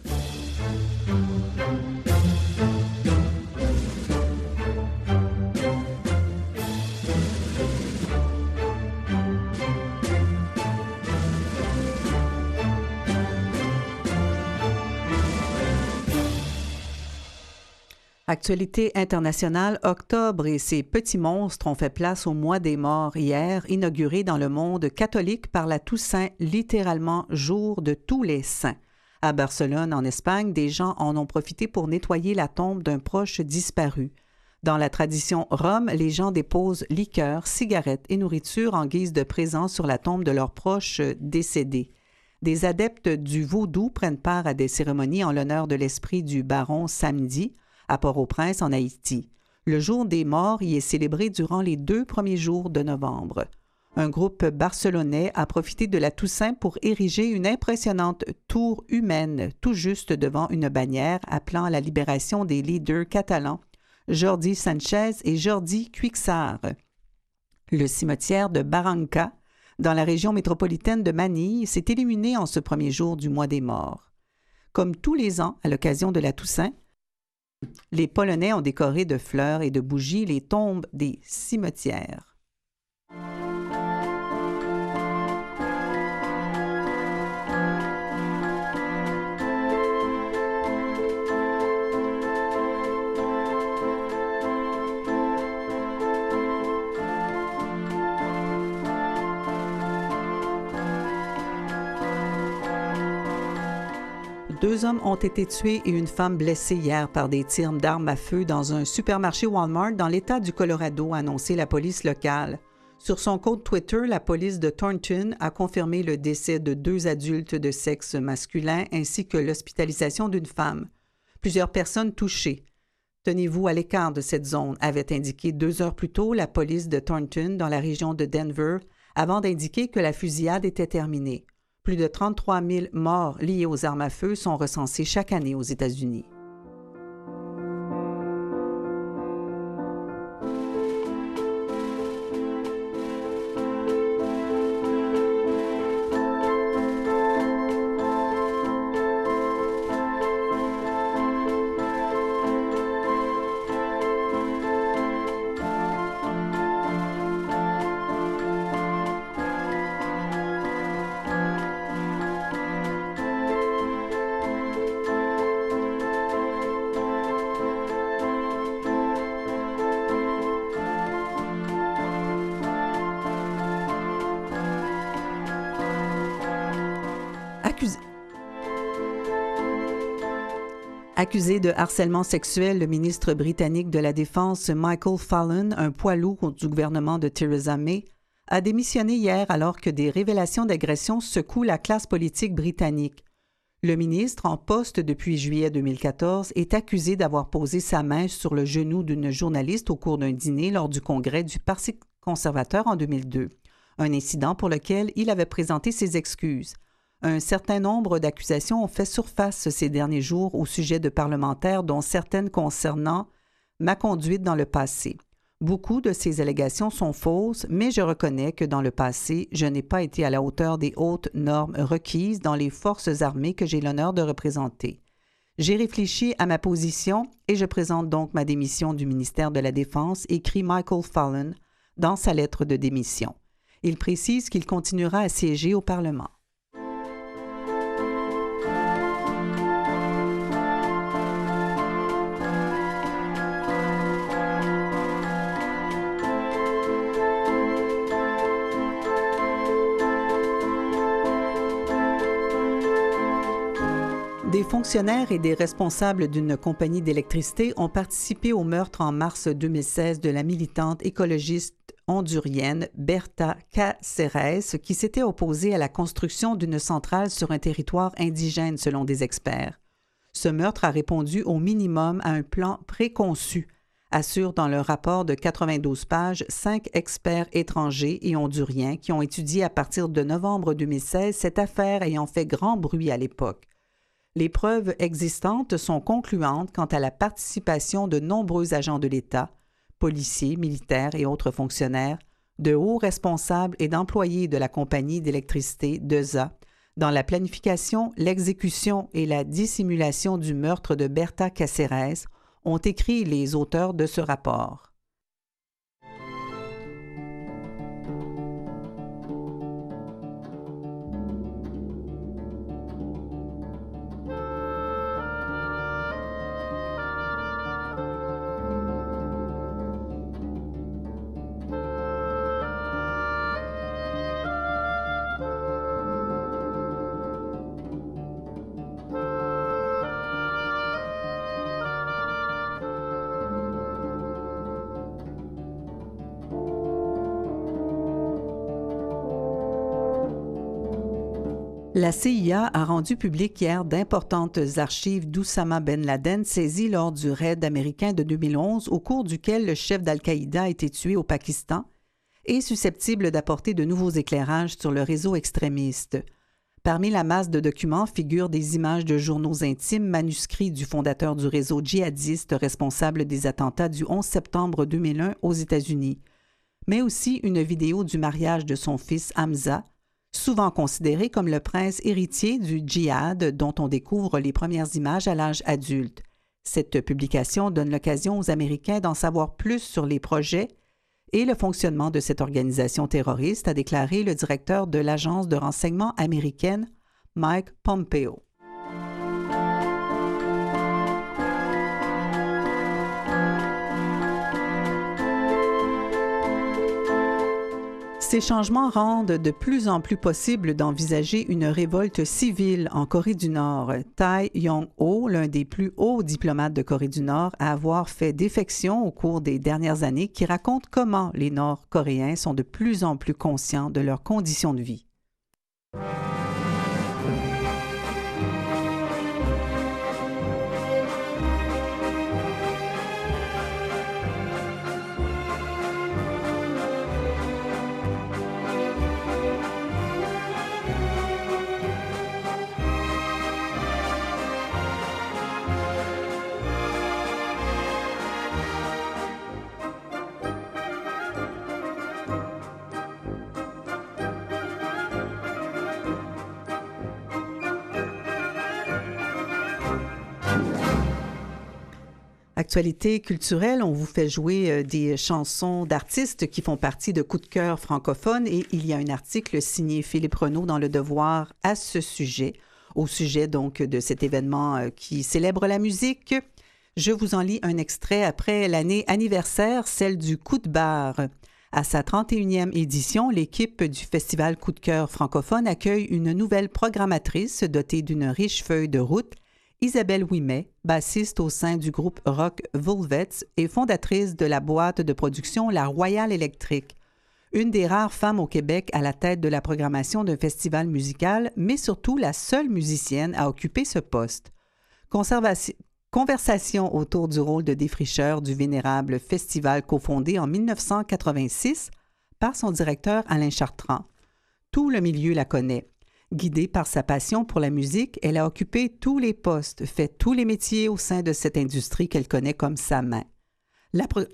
Actualité internationale, octobre et ses petits monstres ont fait place au mois des morts hier, inauguré dans le monde catholique par la Toussaint, littéralement jour de tous les saints. À Barcelone, en Espagne, des gens en ont profité pour nettoyer la tombe d'un proche disparu. Dans la tradition rome, les gens déposent liqueurs, cigarettes et nourriture en guise de présent sur la tombe de leurs proches décédés. Des adeptes du vaudou prennent part à des cérémonies en l'honneur de l'esprit du baron samedi, à Port-au-Prince, en Haïti. Le jour des morts y est célébré durant les deux premiers jours de novembre. Un groupe barcelonais a profité de la Toussaint pour ériger une impressionnante tour humaine tout juste devant une bannière appelant à la libération des leaders catalans Jordi Sanchez et Jordi Cuixart. Le cimetière de Barranca, dans la région métropolitaine de Manille, s'est illuminé en ce premier jour du mois des morts. Comme tous les ans, à l'occasion de la Toussaint, les Polonais ont décoré de fleurs et de bougies les tombes des cimetières. Deux hommes ont été tués et une femme blessée hier par des tirs d'armes à feu dans un supermarché Walmart dans l'État du Colorado, a annoncé la police locale. Sur son compte Twitter, la police de Thornton a confirmé le décès de deux adultes de sexe masculin ainsi que l'hospitalisation d'une femme. Plusieurs personnes touchées. Tenez-vous à l'écart de cette zone, avait indiqué deux heures plus tôt la police de Thornton dans la région de Denver, avant d'indiquer que la fusillade était terminée. Plus de trente-trois mille morts liés aux armes à feu sont recensés chaque année aux États-Unis. Accusé... Accusé de harcèlement sexuel, le ministre britannique de la Défense Michael Fallon, un poids lourd du gouvernement de Theresa May, a démissionné hier alors que des révélations d'agression secouent la classe politique britannique. Le ministre, en poste depuis juillet deux mille quatorze, est accusé d'avoir posé sa main sur le genou d'une journaliste au cours d'un dîner lors du congrès du Parti conservateur en deux mille deux, un incident pour lequel il avait présenté ses excuses. Un certain nombre d'accusations ont fait surface ces derniers jours au sujet de parlementaires, dont certaines concernant ma conduite dans le passé. Beaucoup de ces allégations sont fausses, mais je reconnais que dans le passé, je n'ai pas été à la hauteur des hautes normes requises dans les forces armées que j'ai l'honneur de représenter. J'ai réfléchi à ma position et je présente donc ma démission du ministère de la Défense, écrit Michael Fallon dans sa lettre de démission. Il précise qu'il continuera à siéger au Parlement. Des fonctionnaires et des responsables d'une compagnie d'électricité ont participé au meurtre en mars deux mille seize de la militante écologiste hondurienne Berta Cáceres, qui s'était opposée à la construction d'une centrale sur un territoire indigène, selon des experts. Ce meurtre a répondu au minimum à un plan préconçu, assurent dans leur rapport de quatre-vingt-douze pages cinq experts étrangers et honduriens qui ont étudié à partir de novembre deux mille seize cette affaire ayant fait grand bruit à l'époque. Les preuves existantes sont concluantes quant à la participation de nombreux agents de l'État, policiers, militaires et autres fonctionnaires, de hauts responsables et d'employés de la compagnie d'électricité D E S A dans la planification, l'exécution et la dissimulation du meurtre de Berta Cáceres, ont écrit les auteurs de ce rapport. La C I A a rendu public hier d'importantes archives d'Oussama Ben Laden saisies lors du raid américain de deux mille onze, au cours duquel le chef d'Al-Qaïda a été tué au Pakistan, et susceptible d'apporter de nouveaux éclairages sur le réseau extrémiste. Parmi la masse de documents figurent des images de journaux intimes manuscrits du fondateur du réseau djihadiste responsable des attentats du onze septembre deux mille un aux États-Unis, mais aussi une vidéo du mariage de son fils Hamza, souvent considéré comme le prince héritier du djihad dont on découvre les premières images à l'âge adulte. Cette publication donne l'occasion aux Américains d'en savoir plus sur les projets et le fonctionnement de cette organisation terroriste, a déclaré le directeur de l'agence de renseignement américaine, Mike Pompeo. Ces changements rendent de plus en plus possible d'envisager une révolte civile en Corée du Nord. Tae Yong-ho, l'un des plus hauts diplomates de Corée du Nord à avoir fait défection au cours des dernières années, qui raconte comment les Nord-Coréens sont de plus en plus conscients de leurs conditions de vie. Actualité culturelle, on vous fait jouer des chansons d'artistes qui font partie de Coup de cœur francophone et il y a un article signé Philippe Renaud dans Le Devoir à ce sujet, au sujet donc de cet événement qui célèbre la musique. Je vous en lis un extrait après l'année anniversaire, celle du coup de barre. À sa trente et unième édition, l'équipe du Festival Coup de cœur francophone accueille une nouvelle programmatrice dotée d'une riche feuille de route, Isabelle Ouimet, bassiste au sein du groupe rock Volvets et fondatrice de la boîte de production La Royale Électrique. Une des rares femmes au Québec à la tête de la programmation d'un festival musical, mais surtout la seule musicienne à occuper ce poste. Conservation Conversation autour du rôle de défricheur du vénérable festival cofondé en dix-neuf cent quatre-vingt-six par son directeur Alain Chartrand. Tout le milieu la connaît. Guidée par sa passion pour la musique, elle a occupé tous les postes, fait tous les métiers au sein de cette industrie qu'elle connaît comme sa main. La, pro...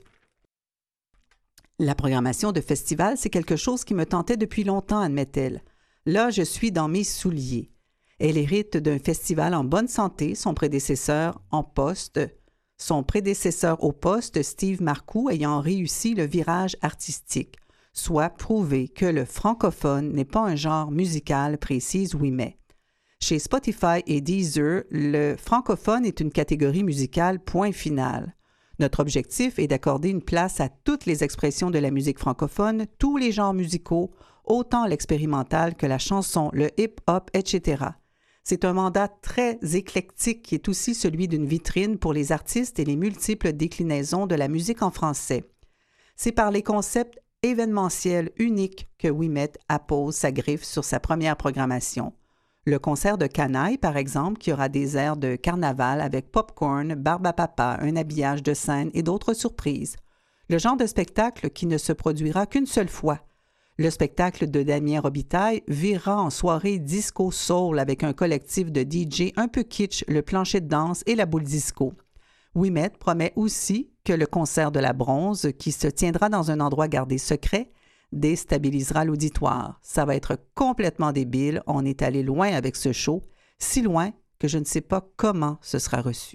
la programmation de festival, c'est quelque chose qui me tentait depuis longtemps, admet-elle. Là, je suis dans mes souliers. Elle hérite d'un festival en bonne santé, son prédécesseur en poste, son prédécesseur au poste, Steve Marcoux, ayant réussi le virage artistique, soit prouver que le francophone n'est pas un genre musical, précise Ouimet. Chez Spotify et Deezer, le francophone est une catégorie musicale, point final. Notre objectif est d'accorder une place à toutes les expressions de la musique francophone, tous les genres musicaux, autant l'expérimental que la chanson, le hip-hop, et cetera. C'est un mandat très éclectique qui est aussi celui d'une vitrine pour les artistes et les multiples déclinaisons de la musique en français. C'est par les concepts événementiels uniques que Ouimet appose sa griffe sur sa première programmation. Le concert de Canaille, par exemple, qui aura des airs de carnaval avec popcorn, barbe à papa, un habillage de scène et d'autres surprises. Le genre de spectacle qui ne se produira qu'une seule fois. Le spectacle de Damien Robitaille virera en soirée disco-soul avec un collectif de D J un peu kitsch, le plancher de danse et la boule disco. Ouimet promet aussi que le concert de la Bronze, qui se tiendra dans un endroit gardé secret, déstabilisera l'auditoire. Ça va être complètement débile, on est allé loin avec ce show, si loin que je ne sais pas comment ce sera reçu.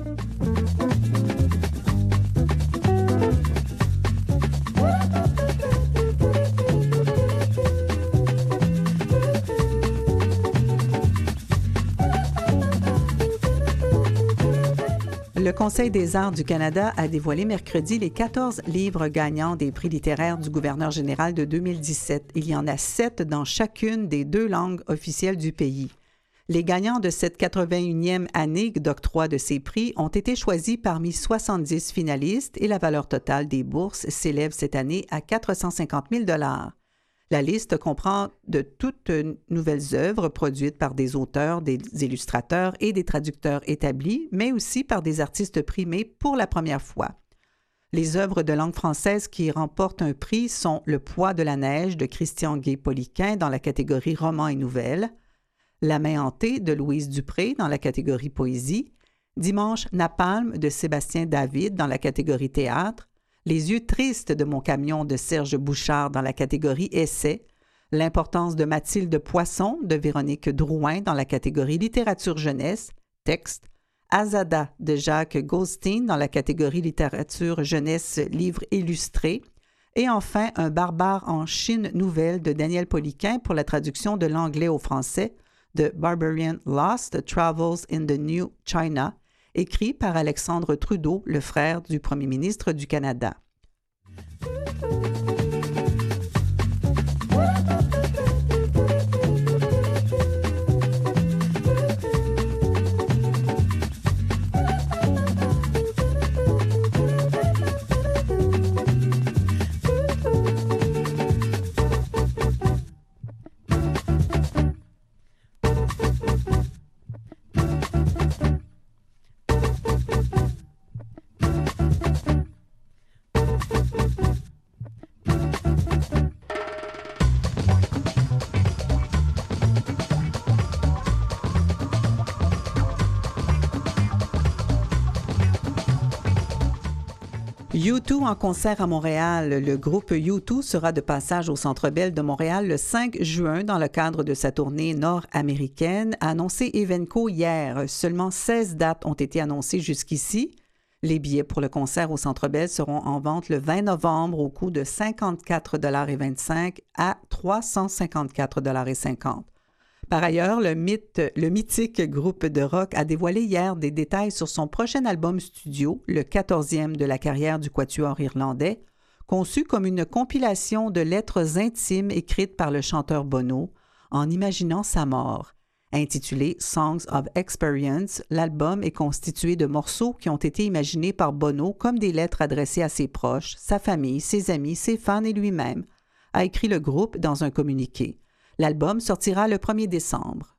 Le Conseil des arts du Canada a dévoilé mercredi les quatorze livres gagnants des prix littéraires du gouverneur général de deux mille dix-sept. Il y en a sept dans chacune des deux langues officielles du pays. Les gagnants de cette quatre-vingt-unième année d'octroi de ces prix ont été choisis parmi soixante-dix finalistes et la valeur totale des bourses s'élève cette année à quatre cent cinquante mille dollars. La liste comprend de toutes nouvelles œuvres produites par des auteurs, des illustrateurs et des traducteurs établis, mais aussi par des artistes primés pour la première fois. Les œuvres de langue française qui remportent un prix sont Le poids de la neige de Christian Guay-Poliquin dans la catégorie roman et nouvelles, La main hantée de Louise Dupré dans la catégorie poésie, Dimanche napalm de Sébastien David dans la catégorie théâtre, Les yeux tristes de mon camion de Serge Bouchard dans la catégorie essai, L'importance de Mathilde Poisson de Véronique Drouin dans la catégorie littérature jeunesse, texte, Azada de Jacques Goldstein dans la catégorie littérature jeunesse livre illustré, et enfin Un barbare en Chine nouvelle de Daniel Poliquin pour la traduction de l'anglais au français de Barbarian Lost Travels in the New China, écrit par Alexandre Trudeau, le frère du premier ministre du Canada. U deux en concert à Montréal. Le groupe U deux sera de passage au Centre Bell de Montréal le cinq juin dans le cadre de sa tournée nord-américaine, a annoncé Evenco hier. Seulement seize dates ont été annoncées jusqu'ici. Les billets pour le concert au Centre Bell seront en vente le vingt novembre au coût de cinquante-quatre dollars et vingt-cinq à trois cent cinquante-quatre dollars et cinquante. Par ailleurs, le, mythe, le mythique groupe de rock a dévoilé hier des détails sur son prochain album studio, le quatorzième de la carrière du quatuor irlandais, conçu comme une compilation de lettres intimes écrites par le chanteur Bono en imaginant sa mort. Intitulé « Songs of Experience », l'album est constitué de morceaux qui ont été imaginés par Bono comme des lettres adressées à ses proches, sa famille, ses amis, ses fans et lui-même, a écrit le groupe dans un communiqué. L'album sortira le premier décembre.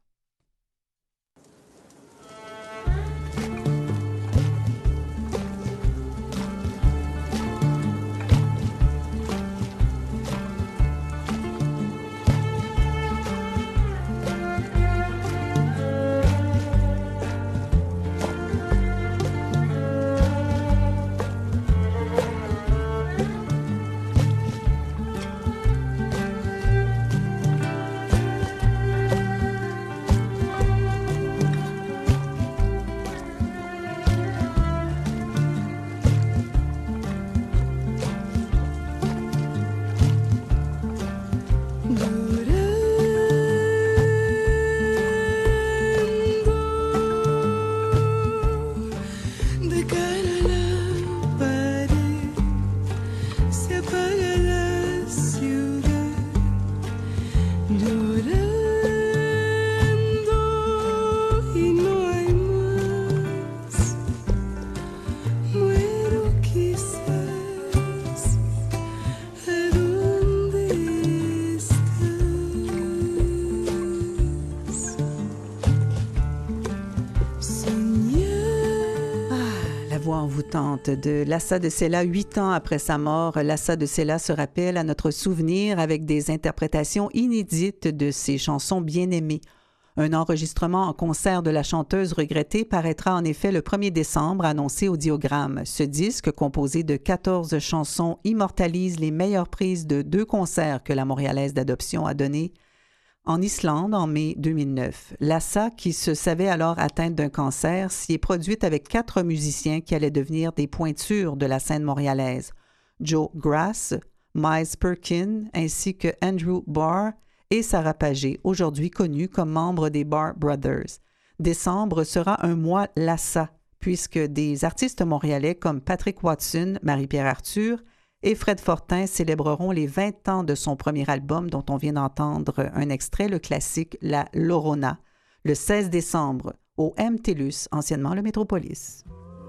Envoûtante de Lassa de Sela, huit ans après sa mort. Lassa de Sela se rappelle à notre souvenir avec des interprétations inédites de ses chansons bien-aimées. Un enregistrement en concert de la chanteuse regrettée paraîtra en effet le premier décembre, annoncé Audiogramme. Ce disque, composé de quatorze chansons, immortalise les meilleures prises de deux concerts que la Montréalaise d'adoption a donnés en Islande en mai deux mille neuf. Lassa, qui se savait alors atteinte d'un cancer, s'y est produite avec quatre musiciens qui allaient devenir des pointures de la scène montréalaise. Joe Grass, Miles Perkin, ainsi que Andrew Barr et Sarah Pagé, aujourd'hui connus comme membres des Barr Brothers. Décembre sera un mois Lassa, puisque des artistes montréalais comme Patrick Watson, Marie-Pierre Arthur et Fred Fortin célébreront les vingt ans de son premier album dont on vient d'entendre un extrait, le classique La Llorona, le seize décembre au M. TELUS, anciennement le Métropolis.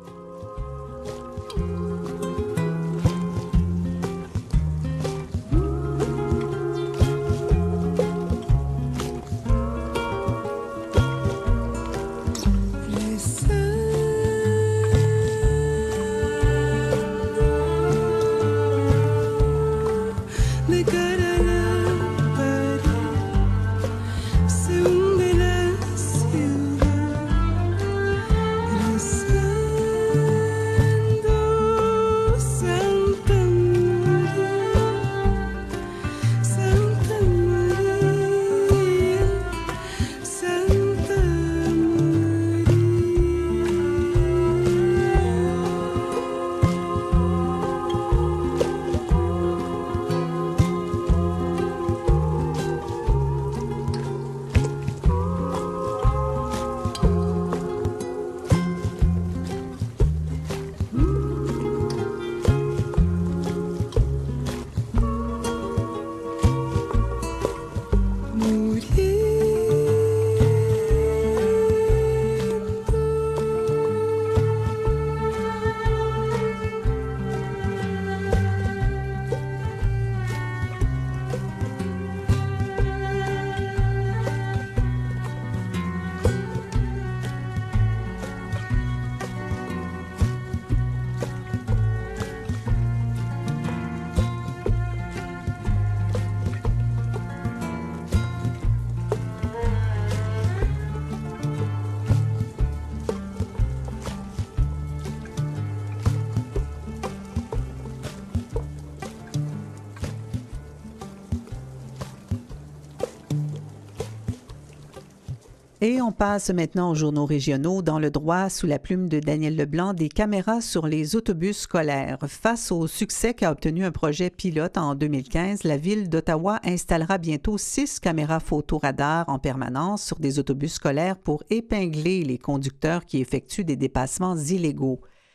Et on passe maintenant aux journaux régionaux. Dans le droit, sous la plume de Daniel Leblanc, des caméras sur les autobus scolaires. Face au succès qu'a obtenu un projet pilote en deux mille quinze, la Ville d'Ottawa installera bientôt six caméras photo-radar en permanence sur des autobus scolaires pour épingler les conducteurs qui effectuent des dépassements illégaux.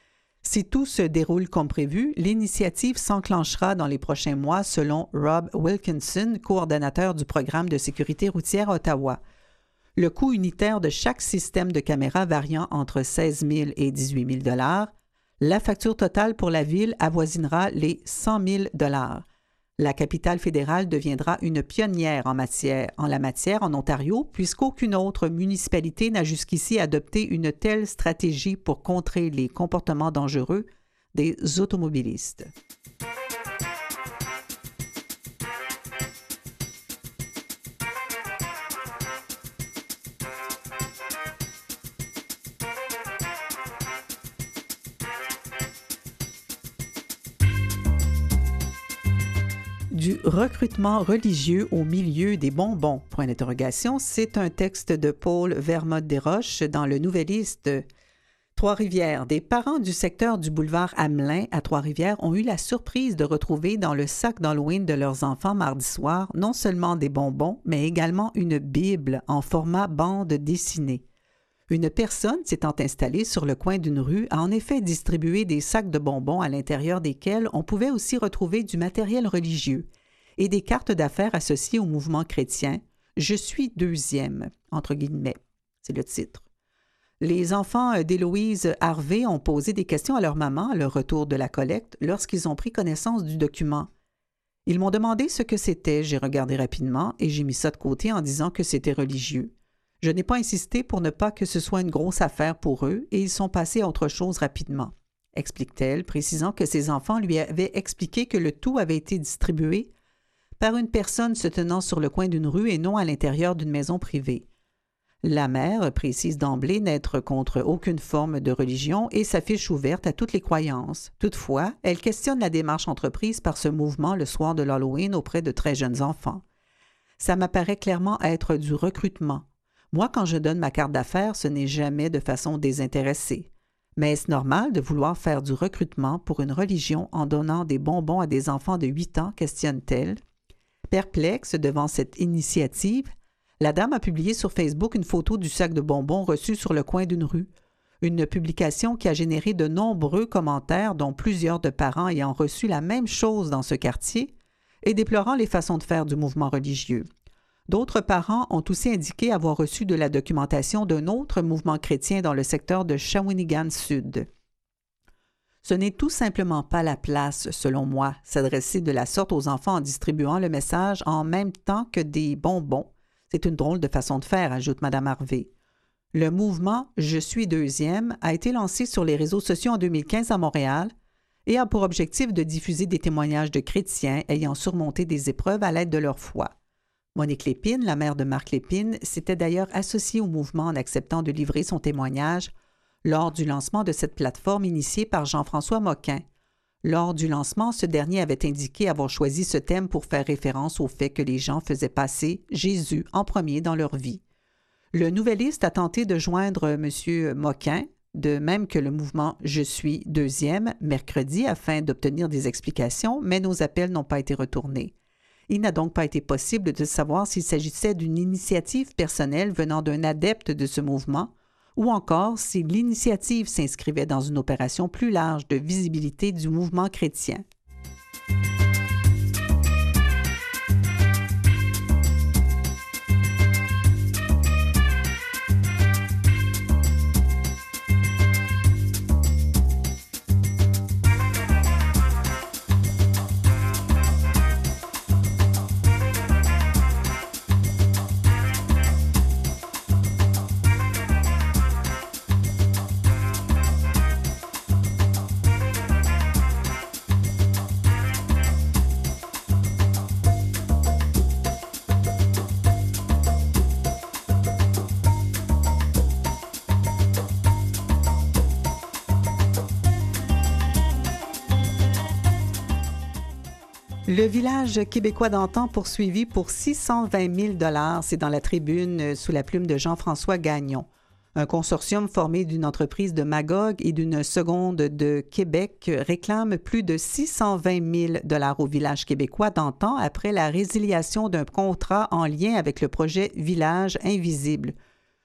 Si tout se déroule comme prévu, l'initiative s'enclenchera dans les prochains mois selon Rob Wilkinson, coordonnateur du programme de sécurité routière à Ottawa. Le coût unitaire de chaque système de caméras variant entre seize mille et dix-huit mille dollars. La facture totale pour la ville avoisinera les cent mille dollars. La capitale fédérale deviendra une pionnière en, matière, en la matière en Ontario, puisqu'aucune autre municipalité n'a jusqu'ici adopté une telle stratégie pour contrer les comportements dangereux des automobilistes. Du recrutement religieux au milieu des bonbons, point d'interrogation, c'est un texte de Paul Vermont-Desroches dans le Nouvelliste. Trois-Rivières. Des parents du secteur du boulevard Hamelin à Trois-Rivières ont eu la surprise de retrouver dans le sac d'Halloween de leurs enfants mardi soir non seulement des bonbons, mais également une Bible en format bande dessinée. Une personne s'étant installée sur le coin d'une rue a en effet distribué des sacs de bonbons à l'intérieur desquels on pouvait aussi retrouver du matériel religieux et des cartes d'affaires associées au mouvement chrétien « Je suis deuxième », entre guillemets, c'est le titre. Les enfants d'Héloïse Harvey ont posé des questions à leur maman à leur retour de la collecte lorsqu'ils ont pris connaissance du document. Ils m'ont demandé ce que c'était, j'ai regardé rapidement et j'ai mis ça de côté en disant que c'était religieux. Je n'ai pas insisté pour ne pas que ce soit une grosse affaire pour eux et ils sont passés à autre chose rapidement, explique-t-elle, précisant que ses enfants lui avaient expliqué que le tout avait été distribué par une personne se tenant sur le coin d'une rue et non à l'intérieur d'une maison privée. La mère précise d'emblée n'être contre aucune forme de religion et s'affiche ouverte à toutes les croyances. Toutefois, elle questionne la démarche entreprise par ce mouvement le soir de l'Halloween auprès de très jeunes enfants. Ça m'apparaît clairement être du recrutement. Moi, quand je donne ma carte d'affaires, ce n'est jamais de façon désintéressée. Mais est-ce normal de vouloir faire du recrutement pour une religion en donnant des bonbons à des enfants de huit ans, questionne-t-elle. Perplexe devant cette initiative, la dame a publié sur Facebook une photo du sac de bonbons reçu sur le coin d'une rue. Une publication qui a généré de nombreux commentaires, dont plusieurs de parents ayant reçu la même chose dans ce quartier et déplorant les façons de faire du mouvement religieux. D'autres parents ont aussi indiqué avoir reçu de la documentation d'un autre mouvement chrétien dans le secteur de Shawinigan-Sud. Ce n'est tout simplement pas la place, selon moi, s'adresser de la sorte aux enfants en distribuant le message en même temps que des bonbons. C'est une drôle de façon de faire, ajoute Mme Harvey. Le mouvement « Je suis deuxième » a été lancé sur les réseaux sociaux en deux mille quinze à Montréal et a pour objectif de diffuser des témoignages de chrétiens ayant surmonté des épreuves à l'aide de leur foi. Monique Lépine, la mère de Marc Lépine, s'était d'ailleurs associée au mouvement en acceptant de livrer son témoignage lors du lancement de cette plateforme initiée par Jean-François Moquin. Lors du lancement, ce dernier avait indiqué avoir choisi ce thème pour faire référence au fait que les gens faisaient passer Jésus en premier dans leur vie. Le Nouvelliste a tenté de joindre M. Moquin, de même que le mouvement « Je suis deuxième » mercredi afin d'obtenir des explications, mais nos appels n'ont pas été retournés. Il n'a donc pas été possible de savoir s'il s'agissait d'une initiative personnelle venant d'un adepte de ce mouvement ou encore si l'initiative s'inscrivait dans une opération plus large de visibilité du mouvement chrétien. Le village québécois d'antan poursuivi pour six cent vingt mille dollars, c'est dans la tribune sous la plume de Jean-François Gagnon. Un consortium formé d'une entreprise de Magog et d'une seconde de Québec réclame plus de six cent vingt mille dollars au village québécois d'antan après la résiliation d'un contrat en lien avec le projet Village Invisible,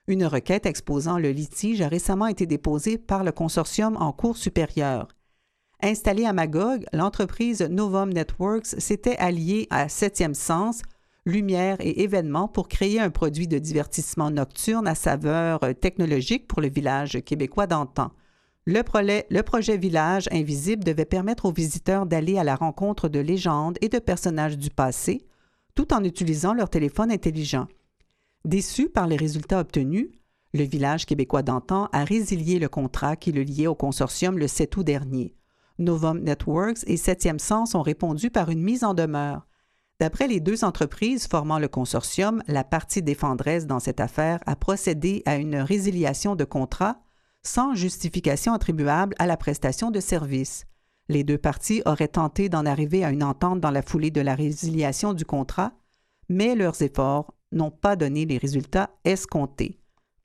Une requête exposant le litige a récemment été déposée par le consortium en cour supérieure. Installée à Magog, l'entreprise Novum Networks s'était alliée à Septième Sens, Lumière et Événements pour créer un produit de divertissement nocturne à saveur technologique pour le village québécois d'antan. Le, prolet, le projet Village Invisible devait permettre aux visiteurs d'aller à la rencontre de légendes et de personnages du passé, tout en utilisant leur téléphone intelligent. Déçu par les résultats obtenus, le village québécois d'antan a résilié le contrat qui le liait au consortium le sept août dernier. Novum Networks et Septième Sens ont répondu par une mise en demeure. D'après les deux entreprises formant le consortium, la partie défenderesse dans cette affaire a procédé à une résiliation de contrat sans justification attribuable à la prestation de service. Les deux parties auraient tenté d'en arriver à une entente dans la foulée de la résiliation du contrat, mais leurs efforts n'ont pas donné les résultats escomptés.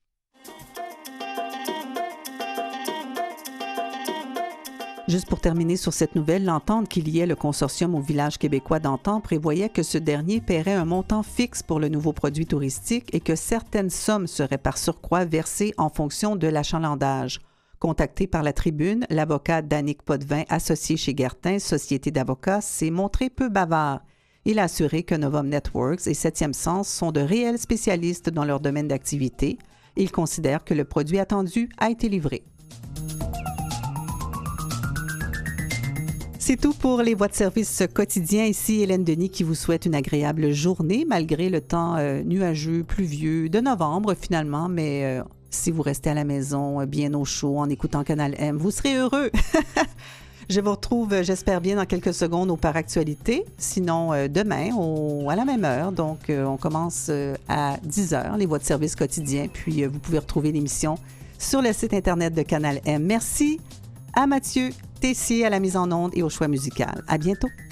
Juste pour terminer sur cette nouvelle, l'entente qui liait le consortium au village québécois d'antan prévoyait que ce dernier paierait un montant fixe pour le nouveau produit touristique et que certaines sommes seraient par surcroît versées en fonction de l'achalandage. Contacté par la Tribune, l'avocat Danick Potvin, associé chez Gertin, société d'avocats, s'est montré peu bavard. Il a assuré que Novum Networks et Septième Sens sont de réels spécialistes dans leur domaine d'activité. Il considère que le produit attendu a été livré. C'est tout pour les voies de service quotidiens. Ici Hélène Denis qui vous souhaite une agréable journée malgré le temps euh, nuageux, pluvieux de novembre finalement, mais euh, si vous restez à la maison, euh, bien au chaud, en écoutant Canal M, vous serez heureux. Je vous retrouve, j'espère bien, dans quelques secondes au Par Actualité. Sinon, euh, demain, au, à la même heure. Donc, euh, on commence euh, à dix heures, les voies de service quotidiens. Puis, euh, vous pouvez retrouver l'émission sur le site Internet de Canal M. Merci à Mathieu Tessier à la mise en onde et au choix musical. À bientôt.